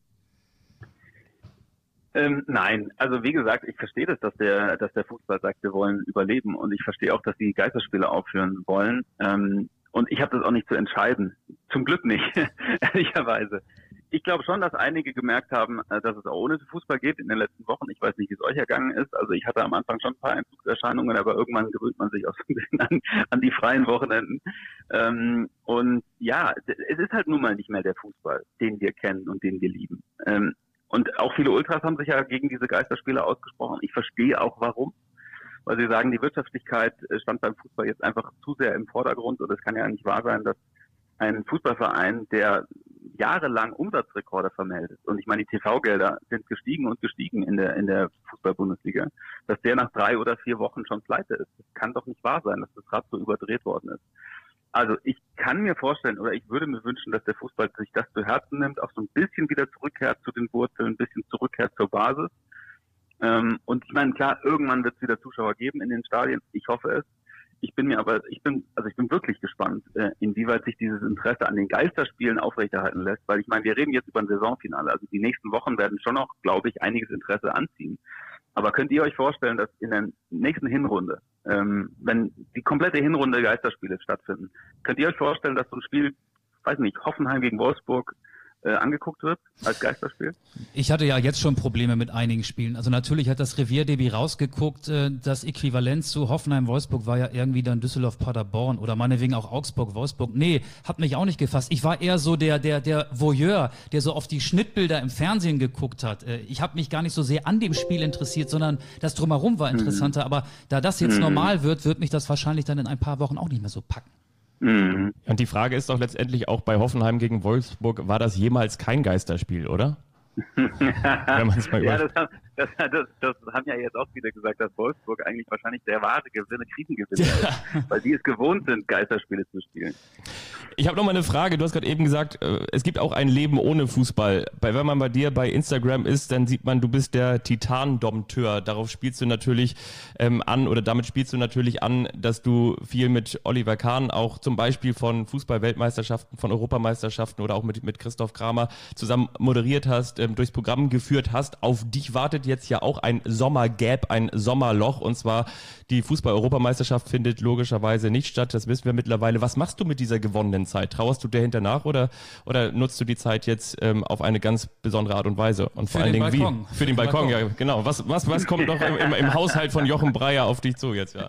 Ähm, nein, also wie gesagt, ich verstehe das, dass der, dass der Fußball sagt, wir wollen überleben, und ich verstehe auch, dass die Geisterspiele aufhören wollen. Ähm, und ich habe das auch nicht zu entscheiden. Zum Glück nicht, ehrlicherweise. Ich glaube schon, dass einige gemerkt haben, dass es auch ohne Fußball geht in den letzten Wochen. Ich weiß nicht, wie es euch ergangen ist. Also ich hatte am Anfang schon ein paar Entzugserscheinungen, aber irgendwann gewöhnt man sich auch so ein bisschen an, an die freien Wochenenden. Ähm, und ja, es ist halt nun mal nicht mehr der Fußball, den wir kennen und den wir lieben. Ähm, Und auch viele Ultras haben sich ja gegen diese Geisterspiele ausgesprochen. Ich verstehe auch warum, weil sie sagen, die Wirtschaftlichkeit stand beim Fußball jetzt einfach zu sehr im Vordergrund, und es kann ja nicht wahr sein, dass ein Fußballverein, der jahrelang Umsatzrekorde vermeldet, und ich meine, die T V-Gelder sind gestiegen und gestiegen in der in der Fußball-Bundesliga, dass der nach drei oder vier Wochen schon pleite ist. Das kann doch nicht wahr sein, dass das Rad so überdreht worden ist. Also ich kann mir vorstellen, oder ich würde mir wünschen, dass der Fußball sich das zu Herzen nimmt, auch so ein bisschen wieder zurückkehrt zu den Wurzeln, ein bisschen zurückkehrt zur Basis. Ähm, und ich meine, klar, irgendwann wird es wieder Zuschauer geben in den Stadien. Ich hoffe es. Ich bin mir aber, ich bin, also ich bin wirklich gespannt, äh, inwieweit sich dieses Interesse an den Geisterspielen aufrechterhalten lässt, weil ich meine, wir reden jetzt über ein Saisonfinale. Also die nächsten Wochen werden schon noch, glaube ich, einiges Interesse anziehen. Aber könnt ihr euch vorstellen, dass in der nächsten Hinrunde, ähm, wenn die komplette Hinrunde Geisterspiele stattfinden, könnt ihr euch vorstellen, dass so ein Spiel, weiß nicht, Hoffenheim gegen Wolfsburg äh, angeguckt wird als Geisterspiel? Ich hatte ja jetzt schon Probleme mit einigen Spielen. Also natürlich hat das Revierderby rausgeguckt. Äh, das Äquivalent zu Hoffenheim-Wolfsburg war ja irgendwie dann Düsseldorf-Paderborn oder meinetwegen auch Augsburg-Wolfsburg. Nee, hat mich auch nicht gefasst. Ich war eher so der der der Voyeur, der so auf die Schnittbilder im Fernsehen geguckt hat. Äh, ich habe mich gar nicht so sehr an dem Spiel interessiert, sondern das Drumherum war interessanter. Mhm. Aber da das jetzt mhm. normal wird, wird mich das wahrscheinlich dann in ein paar Wochen auch nicht mehr so packen. Mhm. Und die Frage ist doch letztendlich auch bei Hoffenheim gegen Wolfsburg, war das jemals kein Geisterspiel, oder? Wenn man's mal ja, das haben, das, das, das haben ja jetzt auch wieder gesagt, dass Wolfsburg eigentlich wahrscheinlich der wahre Gewinner, Krisengewinner ja. ist, weil die es gewohnt sind, Geisterspiele zu spielen. Ich habe noch mal eine Frage. Du hast gerade eben gesagt, es gibt auch ein Leben ohne Fußball. Bei, wenn man bei dir bei Instagram ist, dann sieht man, du bist der Titan-Dompteur. Darauf spielst du natürlich ähm, an, oder damit spielst du natürlich an, dass du viel mit Oliver Kahn, auch zum Beispiel von Fußball-Weltmeisterschaften, von Europameisterschaften oder auch mit, mit Christoph Kramer zusammen moderiert hast, ähm, durchs Programm geführt hast. Auf dich wartet jetzt ja auch ein Sommergap, ein Sommerloch, und zwar die Fußball-Europameisterschaft findet logischerweise nicht statt, das wissen wir mittlerweile. Was machst du mit dieser gewonnenen Zeit? Trauerst du der hinter nach oder, oder nutzt du die Zeit jetzt ähm, auf eine ganz besondere Art und Weise? Und vor Für allen den Dingen Balkon. wie? Für, Für den, den Balkon, Balkon, ja genau. Was, was, was kommt noch im, im, im Haushalt von Jochen Breyer auf dich zu jetzt? Ja.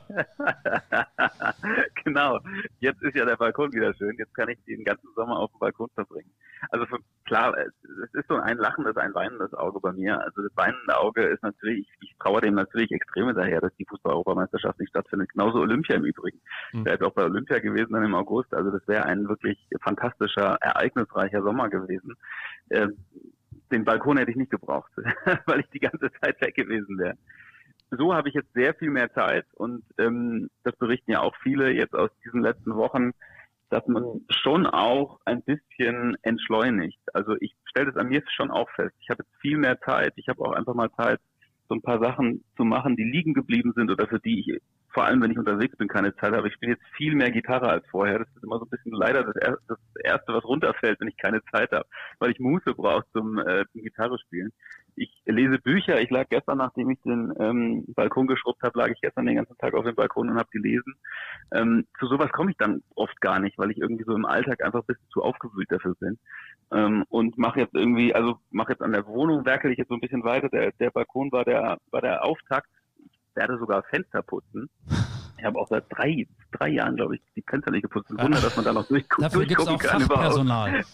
Genau, jetzt ist ja der Balkon wieder schön, jetzt kann ich den ganzen Sommer auf dem Balkon verbringen. Also für, klar, es ist so ein lachendes, ein weinendes Auge bei mir. Also das weinende Auge ist natürlich, ich, ich trauere dem natürlich extrem hinterher, dass die Fußball-Europameisterschaft nicht stattfindet. Genauso Olympia im Übrigen. Mhm. Wäre jetzt auch bei Olympia gewesen dann im August. Also das wäre ein wirklich fantastischer, ereignisreicher Sommer gewesen. Ähm, den Balkon hätte ich nicht gebraucht, weil ich die ganze Zeit weg gewesen wäre. So habe ich jetzt sehr viel mehr Zeit und ähm, das berichten ja auch viele jetzt aus diesen letzten Wochen, dass man schon auch ein bisschen entschleunigt. Also ich stelle das an mir schon auch fest. Ich habe jetzt viel mehr Zeit. Ich habe auch einfach mal Zeit, so ein paar Sachen zu machen, die liegen geblieben sind oder für die ich, vor allem wenn ich unterwegs bin, keine Zeit habe. Ich spiele jetzt viel mehr Gitarre als vorher. Das ist immer so ein bisschen leider das Erste, das Erste was runterfällt, wenn ich keine Zeit habe, weil ich Muße brauche zum, äh, zum Gitarre spielen. Ich lese Bücher. Ich lag gestern, nachdem ich den ähm, Balkon geschrubbt habe, lag ich gestern den ganzen Tag auf dem Balkon und habe gelesen. Ähm, zu sowas komme ich dann oft gar nicht, weil ich irgendwie so im Alltag einfach ein bisschen zu aufgewühlt dafür bin. Ähm, und mache jetzt irgendwie, also mache jetzt an der Wohnung, werkel ich jetzt so ein bisschen weiter. Der, der Balkon war der, war der Auftakt. Ich werde sogar Fenster putzen. Ich habe auch seit drei, drei Jahren, glaube ich, die Fenster nicht geputzt. Ein Wunder, dass man da noch durchgucken, Dafür durchgucken gibt's auch kann. Fachpersonal.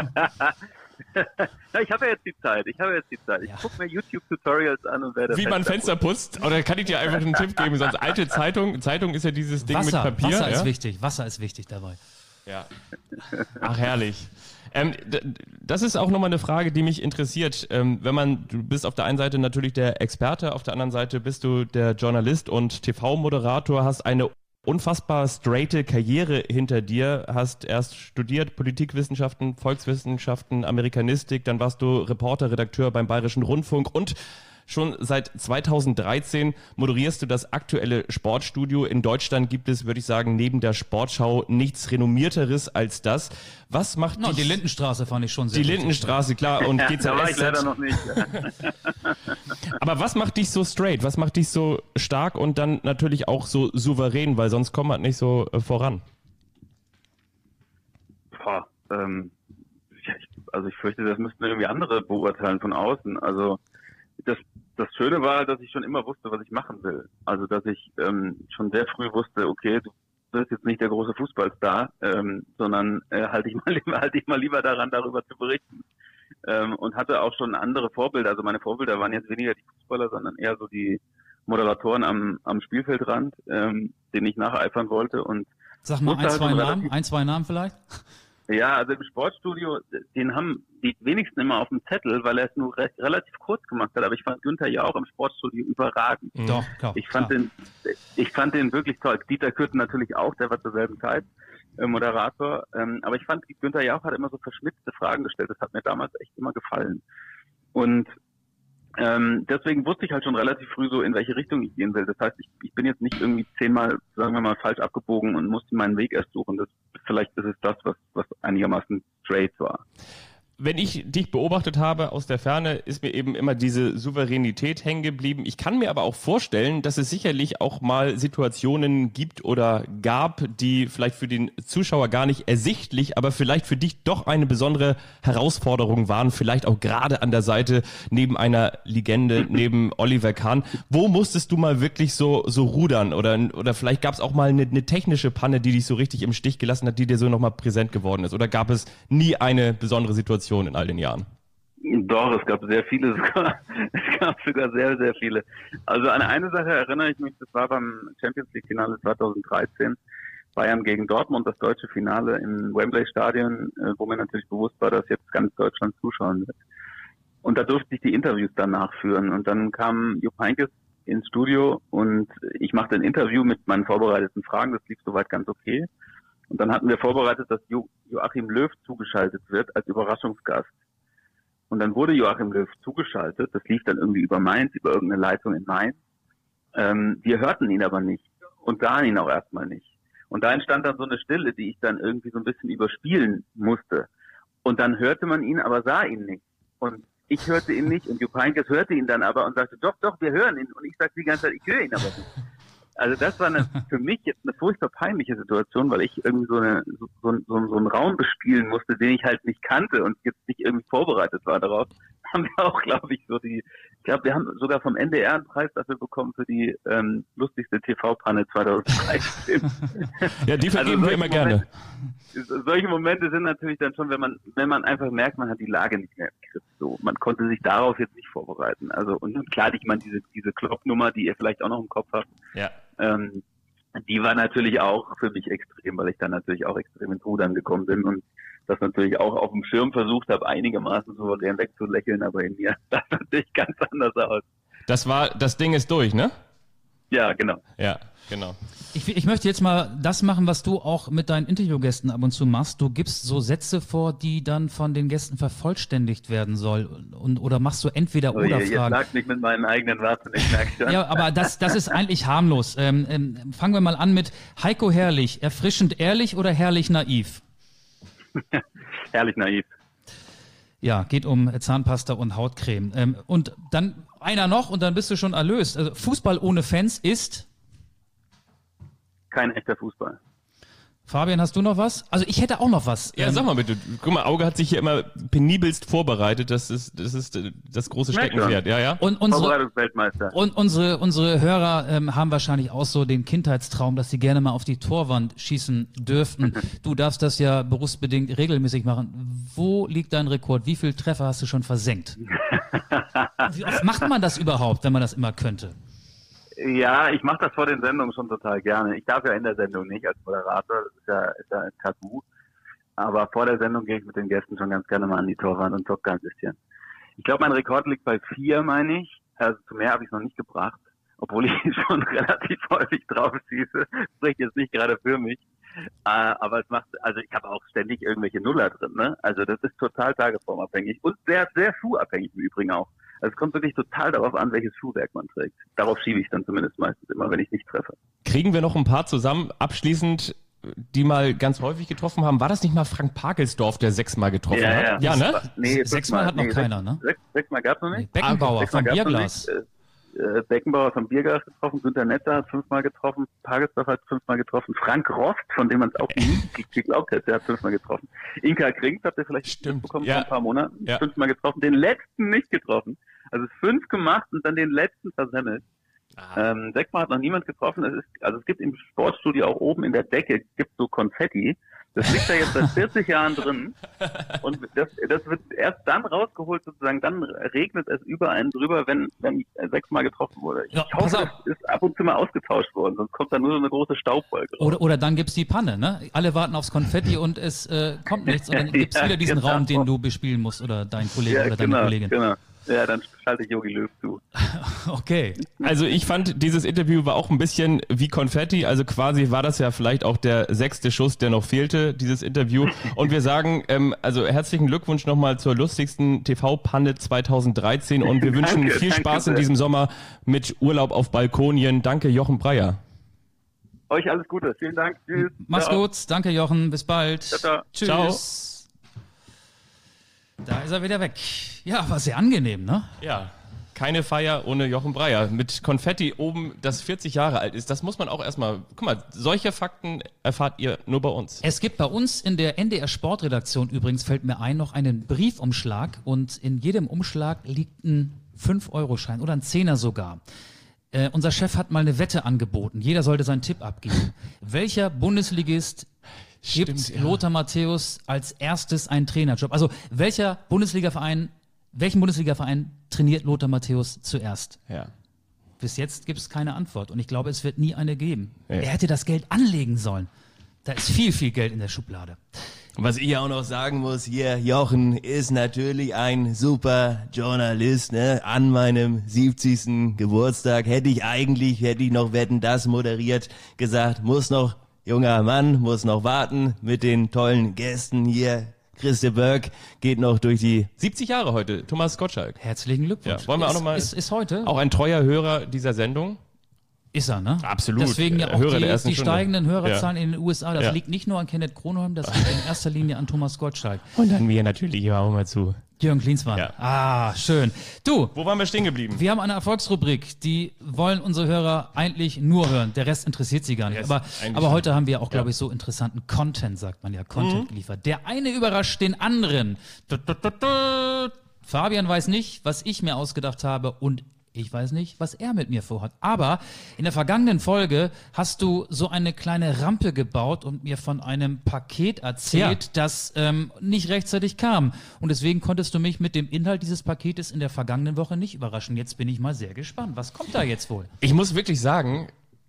Na, ich habe ja jetzt die Zeit. Ich habe jetzt die Zeit. Ich ja. gucke mir YouTube-Tutorials an und werde Wie man Fenster putzt. Oder kann ich dir einfach einen Tipp geben? Sonst alte Zeitung. Zeitung ist ja dieses Ding Wasser, mit Papier. Wasser ja? ist wichtig. Wasser ist wichtig dabei. Ja. Ach, herrlich. Ähm, das ist auch nochmal eine Frage, die mich interessiert. Ähm, wenn man, du bist auf der einen Seite natürlich der Experte, auf der anderen Seite bist du der Journalist und T V-Moderator, hast eine unfassbar straighte Karriere hinter dir, hast erst studiert Politikwissenschaften, Volkswissenschaften, Amerikanistik, dann warst du Reporter, Redakteur beim Bayerischen Rundfunk und schon seit zweitausenddreizehn moderierst du das aktuelle Sportstudio. In Deutschland gibt es, würde ich sagen, neben der Sportschau nichts Renommierteres als das. Was macht no, dich... Die Lindenstraße fand ich schon sehr Die Lindenstraße, klar. Und G Z S Z. Da war ich leider noch nicht. Aber was macht dich so straight? Was macht dich so stark und dann natürlich auch so souverän? Weil sonst kommt man nicht so äh, voran. Boah, ähm, ja, ich, also ich fürchte, das müssten irgendwie andere beurteilen von außen. Also das, das Schöne war, dass ich schon immer wusste, was ich machen will. Also dass ich ähm, schon sehr früh wusste, okay, du bist jetzt nicht der große Fußballstar, ähm, sondern äh, halte ich mal lieber, halte ich mal lieber daran, darüber zu berichten. Ähm, und hatte auch schon andere Vorbilder. Also meine Vorbilder waren jetzt weniger die Fußballer, sondern eher so die Moderatoren am, am Spielfeldrand, ähm, denen ich nacheifern wollte. Und sag mal ein, halt zwei Namen, ein, zwei Namen vielleicht? Ja, also im Sportstudio, den haben die wenigsten immer auf dem Zettel, weil er es nur recht, relativ kurz gemacht hat. Aber ich fand Günther ja auch im Sportstudio überragend. Doch, klar. Ich fand klar. den, ich fand den wirklich toll. Dieter Kürten natürlich auch, der war zur selben Zeit äh, Moderator. Ähm, aber ich fand, Günther Jauch hat immer so verschmitzte Fragen gestellt. Das hat mir damals echt immer gefallen. Und ähm, deswegen wusste ich halt schon relativ früh so, in welche Richtung ich gehen will. Das heißt, ich, ich bin jetzt nicht irgendwie zehnmal, sagen wir mal, falsch abgebogen und musste meinen Weg erst suchen. Das, vielleicht ist es das, was, was einigermaßen straight war. Wenn ich dich beobachtet habe aus der Ferne, ist mir eben immer diese Souveränität hängen geblieben. Ich kann mir aber auch vorstellen, dass es sicherlich auch mal Situationen gibt oder gab, die vielleicht für den Zuschauer gar nicht ersichtlich, aber vielleicht für dich doch eine besondere Herausforderung waren, vielleicht auch gerade an der Seite neben einer Legende, neben Oliver Kahn. Wo musstest du mal wirklich so so rudern oder oder vielleicht gab es auch mal eine, eine technische Panne, die dich so richtig im Stich gelassen hat, die dir so nochmal präsent geworden ist? Oder gab es nie eine besondere Situation in all den Jahren? Doch, es gab sehr viele sogar. Es gab sogar sehr, sehr viele. Also an eine Sache erinnere ich mich, das war beim Champions League Finale zweitausenddreizehn. Bayern gegen Dortmund, das deutsche Finale im Wembley Stadion, wo mir natürlich bewusst war, dass jetzt ganz Deutschland zuschauen wird. Und da durfte ich die Interviews danach führen. Und dann kam Jupp Heynckes ins Studio und ich machte ein Interview mit meinen vorbereiteten Fragen. Das lief soweit ganz okay. Und dann hatten wir vorbereitet, dass jo- Joachim Löw zugeschaltet wird als Überraschungsgast. Und dann wurde Joachim Löw zugeschaltet. Das lief dann irgendwie über Mainz, über irgendeine Leitung in Mainz. Ähm, wir hörten ihn aber nicht und sahen ihn auch erstmal nicht. Und da entstand dann so eine Stille, die ich dann irgendwie so ein bisschen überspielen musste. Und dann hörte man ihn, aber sah ihn nicht. Und ich hörte ihn nicht und Jupp Heynckes hörte ihn dann aber und sagte, doch, doch, wir hören ihn. Und ich sagte die ganze Zeit, ich höre ihn aber nicht. Also das war eine, für mich jetzt eine furchtbar peinliche Situation, weil ich irgendwie so, eine, so, so, so, so einen Raum bespielen musste, den ich halt nicht kannte und jetzt nicht irgendwie vorbereitet war darauf. Haben wir auch, glaube ich, so die, ich glaube, wir haben sogar vom N D R einen Preis dafür bekommen für die ähm, lustigste T V-Panne zweitausenddreizehn. Ja, die vergeben also wir immer gerne. Momente, solche Momente sind natürlich dann schon, wenn man, wenn man einfach merkt, man hat die Lage nicht mehr im Griff. So, man konnte sich darauf jetzt nicht vorbereiten. Also und klar, ich meine diese diese Klopp-Nummer, die ihr vielleicht auch noch im Kopf habt. Ja. Ähm, die war natürlich auch für mich extrem, weil ich dann natürlich auch extrem ins Rudern gekommen bin und das natürlich auch auf dem Schirm versucht habe, einigermaßen souverän wegzulächeln, aber in mir sah das natürlich ganz anders aus. Das war, das Ding ist durch, ne? Ja, genau. Ja, genau. Ich, ich möchte jetzt mal das machen, was du auch mit deinen Interviewgästen ab und zu machst. Du gibst so Sätze vor, die dann von den Gästen vervollständigt werden soll. Und, oder machst du entweder Oh, oder ihr, Fragen. Ihr lag nicht mit meinen eigenen Waffen, ich merke schon. Ja, aber das, das ist eigentlich harmlos. Ähm, ähm, fangen wir mal an mit Heiko Herrlich. Erfrischend ehrlich oder herrlich naiv? Herrlich naiv. Ja, geht um Zahnpasta und Hautcreme. Ähm, und dann einer noch und dann bist du schon erlöst. Also Fußball ohne Fans ist... Kein echter Fußball. Fabian, hast du noch was? Also ich hätte auch noch was. Ja, ähm, sag mal bitte. Guck mal, Auge hat sich hier immer penibelst vorbereitet. Das ist das, ist das große Merk Steckenpferd. Ja, ja. Und unsere, Vorbereitungsweltmeister. und unsere, unsere Hörer ähm, haben wahrscheinlich auch so den Kindheitstraum, dass sie gerne mal auf die Torwand schießen dürften. Du darfst das ja berufsbedingt regelmäßig machen. Wo liegt dein Rekord? Wie viele Treffer hast du schon versenkt? Wie oft macht man das überhaupt, wenn man das immer könnte? Ja, ich mache das vor den Sendungen schon total gerne. Ich darf ja in der Sendung nicht als Moderator, das ist ja, ist ja ein Tabu. Aber vor der Sendung gehe ich mit den Gästen schon ganz gerne mal an die Torwand und zocke ein bisschen. Ich glaube, mein Rekord liegt bei vier, meine ich. Also zu mehr habe ich es noch nicht gebracht, obwohl ich schon relativ häufig drauf schieße. Spricht jetzt nicht gerade für mich. Äh, aber es macht, also ich habe auch ständig irgendwelche Nuller drin, ne? Also das ist total tagesformabhängig und sehr, sehr schuhabhängig im Übrigen auch. Also es kommt wirklich total darauf an, welches Schuhwerk man trägt. Darauf schiebe ich dann zumindest meistens immer, wenn ich nicht treffe. Kriegen wir noch ein paar zusammen, abschließend, die mal ganz häufig getroffen haben? War das nicht mal Frank Parkelsdorf, der sechsmal getroffen ja, hat? Ja, ja ne? Nee, sechsmal hat noch nee, keiner, sechs, ne? Sechs, sechsmal gab es noch nicht. Beckenbauer Sechsmal vom gab's noch Bierglas. nicht. Äh, Beckenbauer vom Bierglas getroffen, Günther Netzer hat fünfmal getroffen, Parkelsdorf hat fünfmal getroffen, Frank Rost, von dem man es auch nie geglaubt hätte, der hat fünfmal getroffen. Inka Krings habt ihr vielleicht Stimmt. bekommen Ja. vor ein paar Monaten, Ja. fünfmal getroffen, den letzten nicht getroffen. Also fünf gemacht und dann den letzten versemmelt. Ah. Ähm, sechsmal hat noch niemand getroffen. Es ist, also es gibt im Sportstudio auch oben in der Decke gibt so Konfetti. Das liegt da jetzt seit vierzig Jahren drin. Und das, das wird erst dann rausgeholt, sozusagen, dann regnet es über einen drüber, wenn, wenn sechsmal getroffen wurde. Ich Ja, pass hoffe, auf. es ist ab und zu mal ausgetauscht worden, sonst kommt da nur so eine große Staubwolke raus. Oder, oder dann gibt's die Panne, ne? Alle warten aufs Konfetti und es äh, kommt nichts und dann gibt's Ja, wieder diesen genau. Raum, den du bespielen musst oder dein Kollege Ja, oder deine genau, Kollegin. genau. Ja, dann schalte ich Jogi Löw zu. Okay. Also ich fand, dieses Interview war auch ein bisschen wie Konfetti, also quasi war das ja vielleicht auch der sechste Schuss, der noch fehlte, dieses Interview. Und wir sagen, ähm, also herzlichen Glückwunsch nochmal zur lustigsten T V-Panne zweitausenddreizehn und wir wünschen Danke, viel danke Spaß in sehr. diesem Sommer mit Urlaub auf Balkonien. Danke, Jochen Breyer. Euch alles Gute. Vielen Dank. Tschüss. Mach's Ciao. gut. Danke, Jochen. Bis bald. Ciao, ciao. Tschüss. Ciao. Da ist er wieder weg. Ja, war sehr angenehm, ne? Ja, keine Feier ohne Jochen Breyer. Mit Konfetti oben, das vierzig Jahre alt ist. Das muss man auch erstmal, guck mal, solche Fakten erfahrt ihr nur bei uns. Es gibt bei uns in der N D R Sportredaktion übrigens, fällt mir ein, noch einen Briefumschlag und in jedem Umschlag liegt ein fünf Euro Schein oder ein Zehner sogar. Äh, unser Chef hat mal eine Wette angeboten. Jeder sollte seinen Tipp abgeben. Welcher Bundesligist gibt Stimmt, ja. Lothar Matthäus als erstes einen Trainerjob? Also welcher Bundesligaverein, welchen Bundesligaverein trainiert Lothar Matthäus zuerst? Ja. Bis jetzt gibt es keine Antwort und ich glaube, es wird nie eine geben. Ja. Er hätte das Geld anlegen sollen. Da ist viel, viel Geld in der Schublade. Was ich auch noch sagen muss, hier, Jochen ist natürlich ein super Journalist, ne? An meinem siebzigsten Geburtstag hätte ich eigentlich, hätte ich noch Wetten, das moderiert, gesagt, muss noch, junger Mann, muss noch warten mit den tollen Gästen hier. Christe Berg geht noch durch die, siebzig Jahre heute, Thomas Gottschalk. Herzlichen Glückwunsch. Ja, wollen wir auch ist, noch mal- Ist, ist heute? Auch ein treuer Hörer dieser Sendung. Ist er, ne? Absolut. Deswegen ja Äh, auch Hörer der die, ersten die Stunde. steigenden Hörerzahlen in den U S A. Das Ja. liegt nicht nur an Kenneth Kronholm, das liegt in erster Linie an Thomas Gottschalk. Und dann wir natürlich auch mal zu Jürgen Klinsmann. Ja. Ah, schön. Du, Wo waren wir stehen geblieben? wir haben eine Erfolgsrubrik, die wollen unsere Hörer eigentlich nur hören. Der Rest interessiert sie gar nicht. Rest Aber, eigentlich aber nicht. heute haben wir auch, glaube Ja. ich, so interessanten Content, sagt man ja, Content Mhm. geliefert. Der eine überrascht den anderen. Du, du, du, du. Fabian weiß nicht, was ich mir ausgedacht habe und ich weiß nicht, was er mit mir vorhat. Aber in der vergangenen Folge hast du so eine kleine Rampe gebaut und mir von einem Paket erzählt, Ja. das ähm, nicht rechtzeitig kam. Und deswegen konntest du mich mit dem Inhalt dieses Paketes in der vergangenen Woche nicht überraschen. Jetzt bin ich mal sehr gespannt. Was kommt da jetzt wohl? Ich muss wirklich sagen,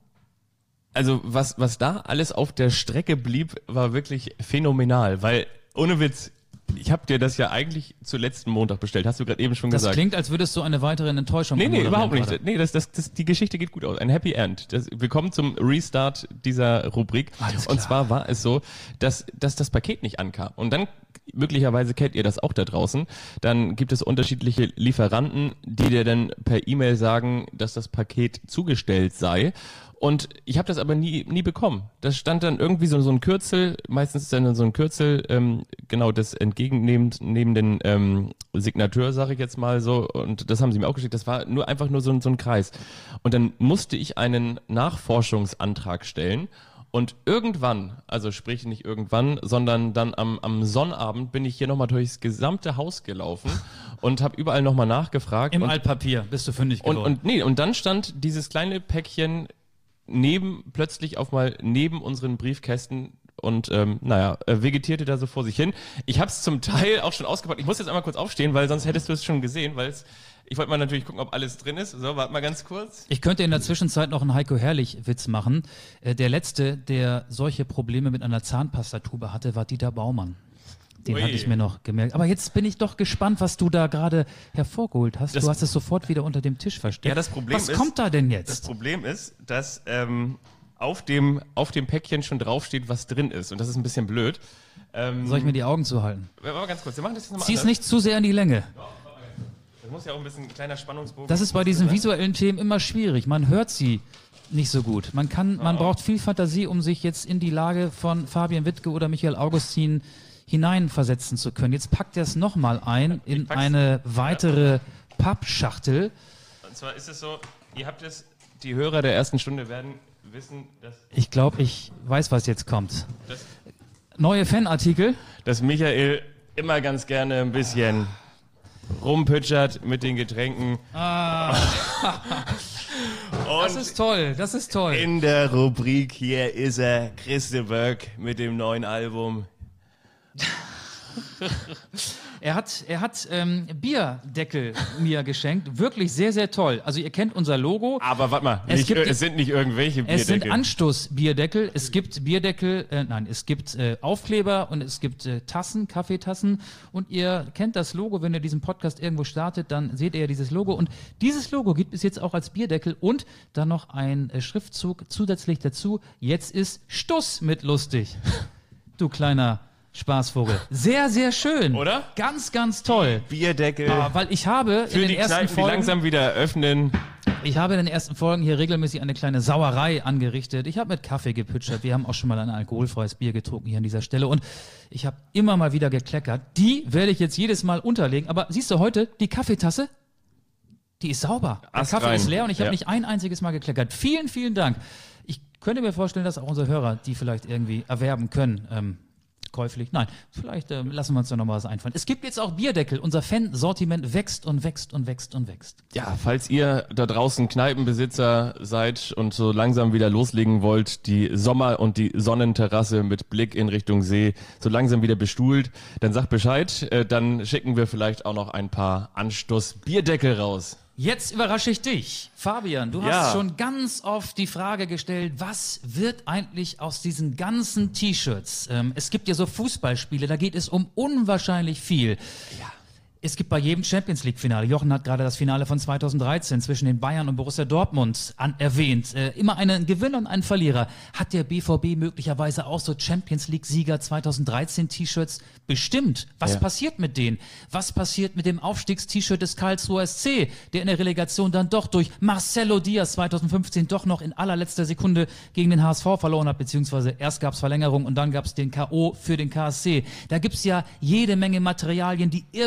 also was, was da alles auf der Strecke blieb, war wirklich phänomenal, weil ohne Witz, ich habe dir das ja eigentlich zu letzten Montag bestellt, hast du gerade eben schon Das gesagt. klingt, als würdest du eine weitere Enttäuschung Nee, nee, anmoderieren überhaupt nicht. gerade. Nee, das, das, das, die Geschichte geht gut aus. Ein Happy End. Das, wir kommen zum Restart dieser Rubrik. Alles Und klar. zwar war es so, dass, dass das Paket nicht ankam. Und dann, möglicherweise kennt ihr das auch da draußen, dann gibt es unterschiedliche Lieferanten, die dir dann per E-Mail sagen, dass das Paket zugestellt sei. Und ich habe das aber nie nie bekommen. Da stand dann irgendwie so, so ein Kürzel, meistens ist dann so ein Kürzel, ähm, genau, des entgegennehmenden ähm, Signateur, sage ich jetzt mal so. Und das haben sie mir auch geschickt. Das war nur einfach nur so, ein- so ein Kreis. Und dann musste ich einen Nachforschungsantrag stellen. Und irgendwann, also sprich nicht irgendwann, sondern dann am, am Sonnabend bin ich hier nochmal durchs gesamte Haus gelaufen und habe überall nochmal nachgefragt. Im und, Altpapier bist du fündig und, geworden. und nee, und dann stand dieses kleine Päckchen neben, plötzlich auf mal neben unseren Briefkästen und ähm, naja, äh, vegetierte da so vor sich hin. Ich habe es zum Teil auch schon ausgepackt. Ich muss jetzt einmal kurz aufstehen, weil sonst hättest du es schon gesehen, weil es, ich wollte mal natürlich gucken, ob alles drin ist. So, warte mal ganz kurz. Ich könnte in der Zwischenzeit noch einen Heiko Herrlich-Witz machen. Äh, der letzte, der solche Probleme mit einer Zahnpastatube hatte, war Dieter Baumann. Den Ui. hatte ich mir noch gemerkt. Aber jetzt bin ich doch gespannt, was du da gerade hervorgeholt hast. Das- du hast es sofort wieder unter dem Tisch versteckt. Ja, das Problem was ist- kommt da denn Das jetzt? Problem ist, dass ähm, auf dem auf dem Päckchen schon draufsteht, was drin ist. Und das ist ein bisschen blöd. Ähm, Soll ich mir die Augen zuhalten? warte mal ganz kurz, wir machen das jetzt nochmal Zieh es anders. nicht zu sehr in die Länge. Das muss ja auch ein bisschen ein kleiner Spannungsbogen. Das ist bei diesen visuellen Themen immer schwierig. Man hört sie nicht so gut. Man kann, man braucht viel Fantasie, um sich jetzt in die Lage von Fabian Wittke oder Michael Augustin hineinversetzen zu können. Jetzt packt er es nochmal ein in pack's. eine weitere Pappschachtel. Und zwar ist es so, ihr habt es, die Hörer der ersten Stunde werden wissen, dass, Ich glaube, ich weiß, was jetzt kommt. Das- Neue Fanartikel. dass Michael immer ganz gerne ein bisschen rumpütschert mit den Getränken. Das ist toll, das ist toll. In der Rubrik hier ist er, Christe Böck mit dem neuen Album. Er hat, er hat ähm, Bierdeckel mir geschenkt. Wirklich sehr, sehr toll. Also ihr kennt unser Logo. Aber warte mal, Es nicht, gibt ir- die- es sind nicht irgendwelche Es sind Bierdeckel. Anstoßbierdeckel, es gibt Bierdeckel, äh, nein, es gibt äh, Aufkleber und es gibt äh, Tassen, Kaffeetassen und ihr kennt das Logo, wenn ihr diesen Podcast irgendwo startet, dann seht ihr dieses Logo und dieses Logo gibt es jetzt auch als Bierdeckel und dann noch ein äh, Schriftzug zusätzlich dazu, jetzt ist Stuss mit lustig. Du kleiner Spaßvogel. Sehr, sehr schön. Oder? Ganz, ganz toll. Bierdeckel. Ah, weil ich habe für in die den ersten Kneipen, die Folgen langsam wieder öffnen. ich habe in den ersten Folgen hier regelmäßig eine kleine Sauerei angerichtet. Ich habe mit Kaffee gepütschert. Wir haben auch schon mal ein alkoholfreies Bier getrunken hier an dieser Stelle. Und ich habe immer mal wieder gekleckert. Die werde ich jetzt jedes Mal unterlegen. Aber siehst du heute, die Kaffeetasse, die ist sauber. Der Ast Kaffee rein. ist leer und ich habe Ja. nicht ein einziges Mal gekleckert. Vielen, vielen Dank. Ich könnte mir vorstellen, dass auch unsere Hörer die vielleicht irgendwie erwerben können. Ähm, käuflich. Nein, vielleicht ähm, lassen wir uns da noch mal was einfallen. Es gibt jetzt auch Bierdeckel. Unser Fansortiment wächst und wächst und wächst und wächst. Ja, falls ihr da draußen Kneipenbesitzer seid und so langsam wieder loslegen wollt, die Sommer- und die Sonnenterrasse mit Blick in Richtung See so langsam wieder bestuhlt, dann sagt Bescheid, äh, dann schicken wir vielleicht auch noch ein paar Anstoß-Bierdeckel raus. Jetzt überrasche ich dich. Fabian, du Ja. hast schon ganz oft die Frage gestellt, was wird eigentlich aus diesen ganzen T-Shirts? Ähm, es gibt ja so Fußballspiele, da geht es um unwahrscheinlich viel. Es gibt bei jedem Champions-League-Finale, Jochen hat gerade das Finale von zweitausenddreizehn zwischen den Bayern und Borussia Dortmund an, erwähnt, äh, immer einen Gewinner und einen Verlierer. Hat der B V B möglicherweise auch so Champions-League-Sieger zweitausenddreizehn T-Shirts? Bestimmt. Was Ja. passiert mit denen? Was passiert mit dem Aufstiegs-T-Shirt des Karlsruher S C, der in der Relegation dann doch durch Marcelo Diaz zweitausendfünfzehn doch noch in allerletzter Sekunde gegen den H S V verloren hat, beziehungsweise erst gab es Verlängerung und dann gab es den K O für den K S C. Da gibt's ja jede Menge Materialien, die irgendwie ganz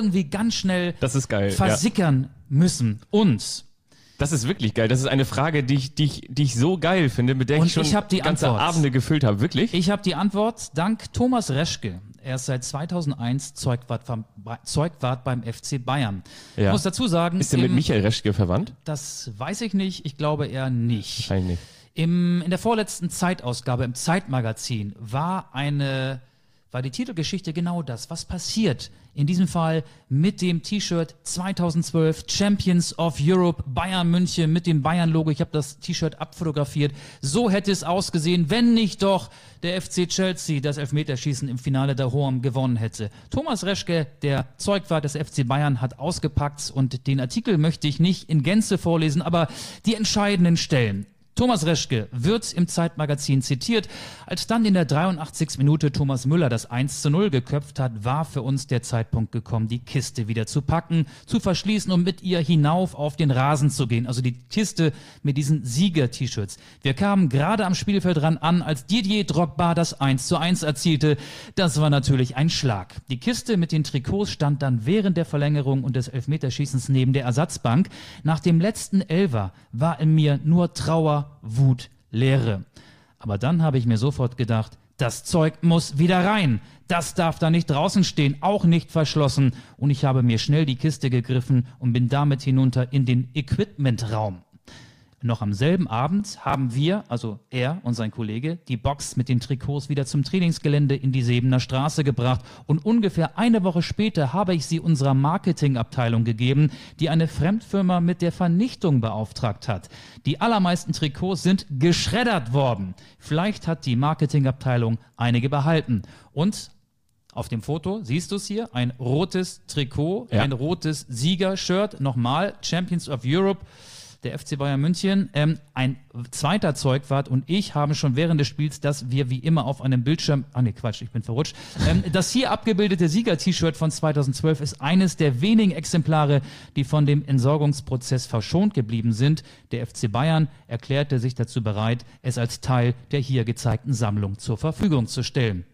ganz schnell Das ist geil, versickern ja. müssen. Und das ist wirklich geil. Das ist eine Frage, die ich, die ich, die ich so geil finde, mit der Und ich schon ich hab die ganze Antwort. Abende gefüllt habe. Wirklich? Ich habe die Antwort dank Thomas Reschke. Er ist seit zweitauneins Zeugwart, vom, Zeugwart beim F C Bayern. Ja. Ich muss dazu sagen... Ist er mit im, Michael Reschke verwandt? Das weiß ich nicht. Ich glaube eher nicht. Wahrscheinlich nicht. Im, in der vorletzten Zeitausgabe im Zeitmagazin war eine... war die Titelgeschichte genau das. Was passiert in diesem Fall mit dem T-Shirt zweitausendzwölf Champions of Europe Bayern München mit dem Bayern-Logo? Ich habe das T-Shirt abfotografiert. So hätte es ausgesehen, wenn nicht doch der F C Chelsea das Elfmeterschießen im Finale der Hohem gewonnen hätte. Thomas Reschke, der Zeugwart des F C Bayern, hat ausgepackt und den Artikel möchte ich nicht in Gänze vorlesen, aber die entscheidenden Stellen. Thomas Reschke wird im Zeitmagazin zitiert. Als dann in der dreiundachtzigsten Minute Thomas Müller das eins zu null geköpft hat, war für uns der Zeitpunkt gekommen, die Kiste wieder zu packen, zu verschließen und mit ihr hinauf auf den Rasen zu gehen. Also die Kiste mit diesen Sieger-T-Shirts. Wir kamen gerade am Spielfeldrand an, als Didier Drogba das eins zu eins erzielte. Das war natürlich ein Schlag. Die Kiste mit den Trikots stand dann während der Verlängerung und des Elfmeterschießens neben der Ersatzbank. Nach dem letzten Elfer war in mir nur Trauer, Wut, Leere. Aber dann habe ich mir sofort gedacht, das Zeug muss wieder rein. Das darf da nicht draußen stehen, auch nicht verschlossen. Und ich habe mir schnell die Kiste gegriffen und bin damit hinunter in den Equipmentraum. Noch am selben Abend haben wir, also er und sein Kollege, die Box mit den Trikots wieder zum Trainingsgelände in die Sebener Straße gebracht. Und ungefähr eine Woche später habe ich sie unserer Marketingabteilung gegeben, die eine Fremdfirma mit der Vernichtung beauftragt hat. Die allermeisten Trikots sind geschreddert worden. Vielleicht hat die Marketingabteilung einige behalten. Und auf dem Foto siehst du es hier, ein rotes Trikot, ja. ein rotes Siegershirt, nochmal Champions of Europe, der F C Bayern München. Ähm, ein zweiter Zeugwart und ich haben schon während des Spiels, dass wir wie immer auf einem Bildschirm, ah ne Quatsch, ich bin verrutscht, ähm, das hier abgebildete Sieger-T-Shirt von zweitausendzwölf ist eines der wenigen Exemplare, die von dem Entsorgungsprozess verschont geblieben sind. Der F C Bayern erklärte sich dazu bereit, es als Teil der hier gezeigten Sammlung zur Verfügung zu stellen.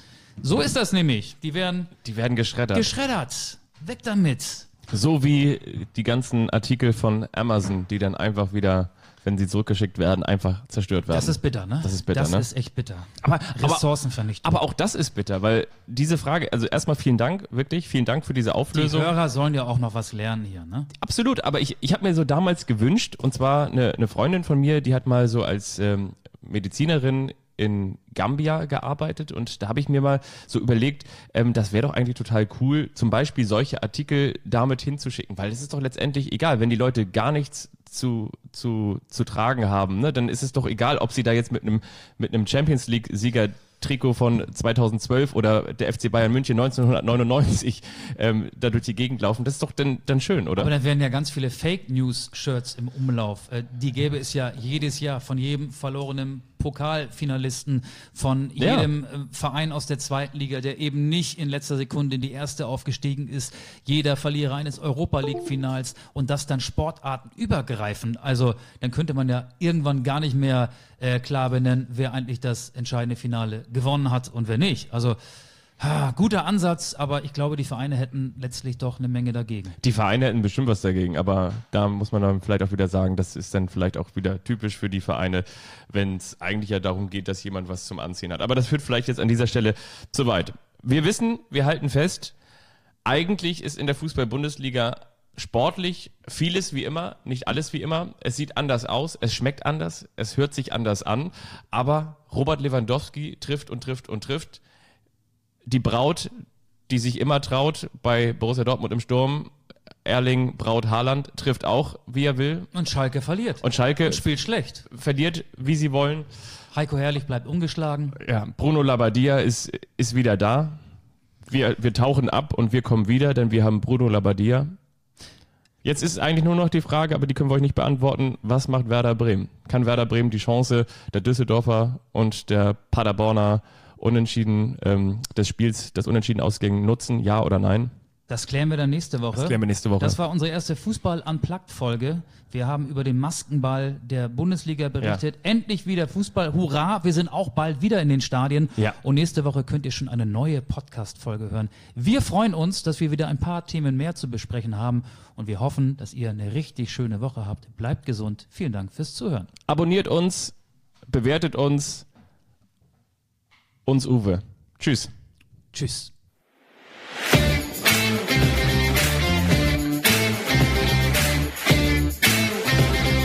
So ist das nämlich. Die werden, Die werden geschreddert. geschreddert. Weg damit. So wie die ganzen Artikel von Amazon, die dann einfach wieder, wenn sie zurückgeschickt werden, einfach zerstört werden. Das ist bitter, ne? Das ist bitter, das ne? Das ist echt bitter. Aber, Ressourcenvernichtung. aber, aber auch das ist bitter, weil diese Frage, also erstmal vielen Dank, wirklich, vielen Dank für diese die Auflösung. Hörer sollen ja auch noch was lernen hier, ne? Absolut, aber ich, ich habe mir so damals gewünscht, und zwar eine, eine Freundin von mir, die hat mal so als ähm, Medizinerin in Gambia gearbeitet und da habe ich mir mal so überlegt, ähm, das wäre doch eigentlich total cool, zum Beispiel solche Artikel damit hinzuschicken, weil es ist doch letztendlich egal, wenn die Leute gar nichts zu, zu, zu tragen haben, ne, dann ist es doch egal, ob sie da jetzt mit einem mit einem Champions League Sieger Trikot von zweitausendzwölf oder der F C Bayern München neunzehnhundertneunundneunzig ähm, da durch die Gegend laufen. Das ist doch dann, dann schön, oder? Aber dann wären ja ganz viele Fake-News-Shirts im Umlauf. Äh, die gäbe es ja jedes Jahr von jedem verlorenen Pokalfinalisten, von Ja. jedem äh, Verein aus der zweiten Liga, der eben nicht in letzter Sekunde in die erste aufgestiegen ist. Jeder Verlierer eines Europa-League-Finals und das dann sportartenübergreifend. Also dann könnte man ja irgendwann gar nicht mehr äh, klar benennen, wer eigentlich das entscheidende Finale gewonnen hat und wer nicht. Also ha, guter Ansatz, aber ich glaube, die Vereine hätten letztlich doch eine Menge dagegen. Die Vereine hätten bestimmt was dagegen, aber da muss man dann vielleicht auch wieder sagen, das ist dann vielleicht auch wieder typisch für die Vereine, wenn es eigentlich ja darum geht, dass jemand was zum Anziehen hat. Aber das führt vielleicht jetzt an dieser Stelle zu weit. Wir wissen, wir halten fest, eigentlich ist in der Fußball-Bundesliga sportlich vieles wie immer, nicht alles wie immer. Es sieht anders aus, es schmeckt anders, es hört sich anders an, aber Robert Lewandowski trifft und trifft und trifft. Die Braut, die sich immer traut, bei Borussia Dortmund im Sturm, Erling Braut Haaland, trifft auch, wie er will. Und Schalke verliert. Und Schalke Und spielt schlecht. verliert, wie sie wollen. Heiko Herrlich bleibt ungeschlagen. Ja, Bruno Labbadia ist, ist wieder da. Wir, wir tauchen ab und wir kommen wieder, denn wir haben Bruno Labbadia. Jetzt ist eigentlich nur noch die Frage, aber die können wir euch nicht beantworten, was macht Werder Bremen? Kann Werder Bremen die Chance der Düsseldorfer und der Paderborner Unentschieden ähm, des Spiels, das Unentschieden ausging, nutzen, ja oder nein? Das klären wir dann nächste Woche. Das klären wir nächste Woche. Das war unsere erste Fußball-Unplugged-Folge. Wir haben über den Maskenball der Bundesliga berichtet. Ja. Endlich wieder Fußball. Hurra! Wir sind auch bald wieder in den Stadien. Ja. Und nächste Woche könnt ihr schon eine neue Podcast-Folge hören. Wir freuen uns, dass wir wieder ein paar Themen mehr zu besprechen haben. Und wir hoffen, dass ihr eine richtig schöne Woche habt. Bleibt gesund. Vielen Dank fürs Zuhören. Abonniert uns, bewertet uns. Uns Uwe. Tschüss. Tschüss.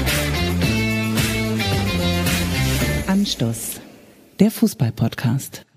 Anstoß, der Fußball-Podcast.